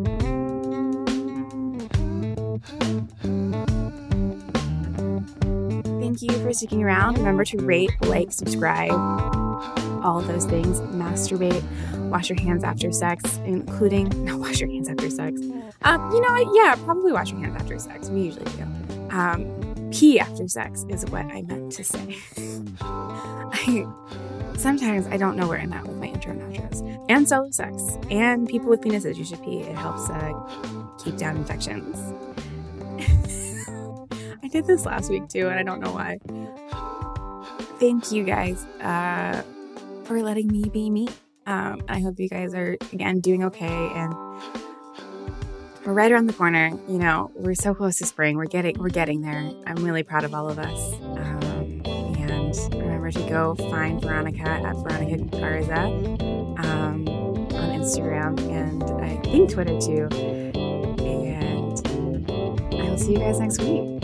Thank you for sticking around. Remember to rate, like, subscribe, all of those things. Masturbate, wash your hands after sex, including, no, wash your hands after sex. Um, you know what? Yeah, probably wash your hands after sex. We usually do. Um, pee after sex is what I meant to say. I, sometimes I don't know where I'm at with my intro and outros. And solo sex. And people with penises, you should pee. It helps uh, keep down infections. I did this last week too, and I don't know why. Thank you guys uh, for letting me be me. Um, I hope you guys are, again, doing okay. And we're right around the corner. You know, we're so close to spring. We're getting, we're getting there. I'm really proud of all of us. Um, and remember to go find Veronica at Veronica Garza um, on Instagram and I think Twitter too. And I will see you guys next week.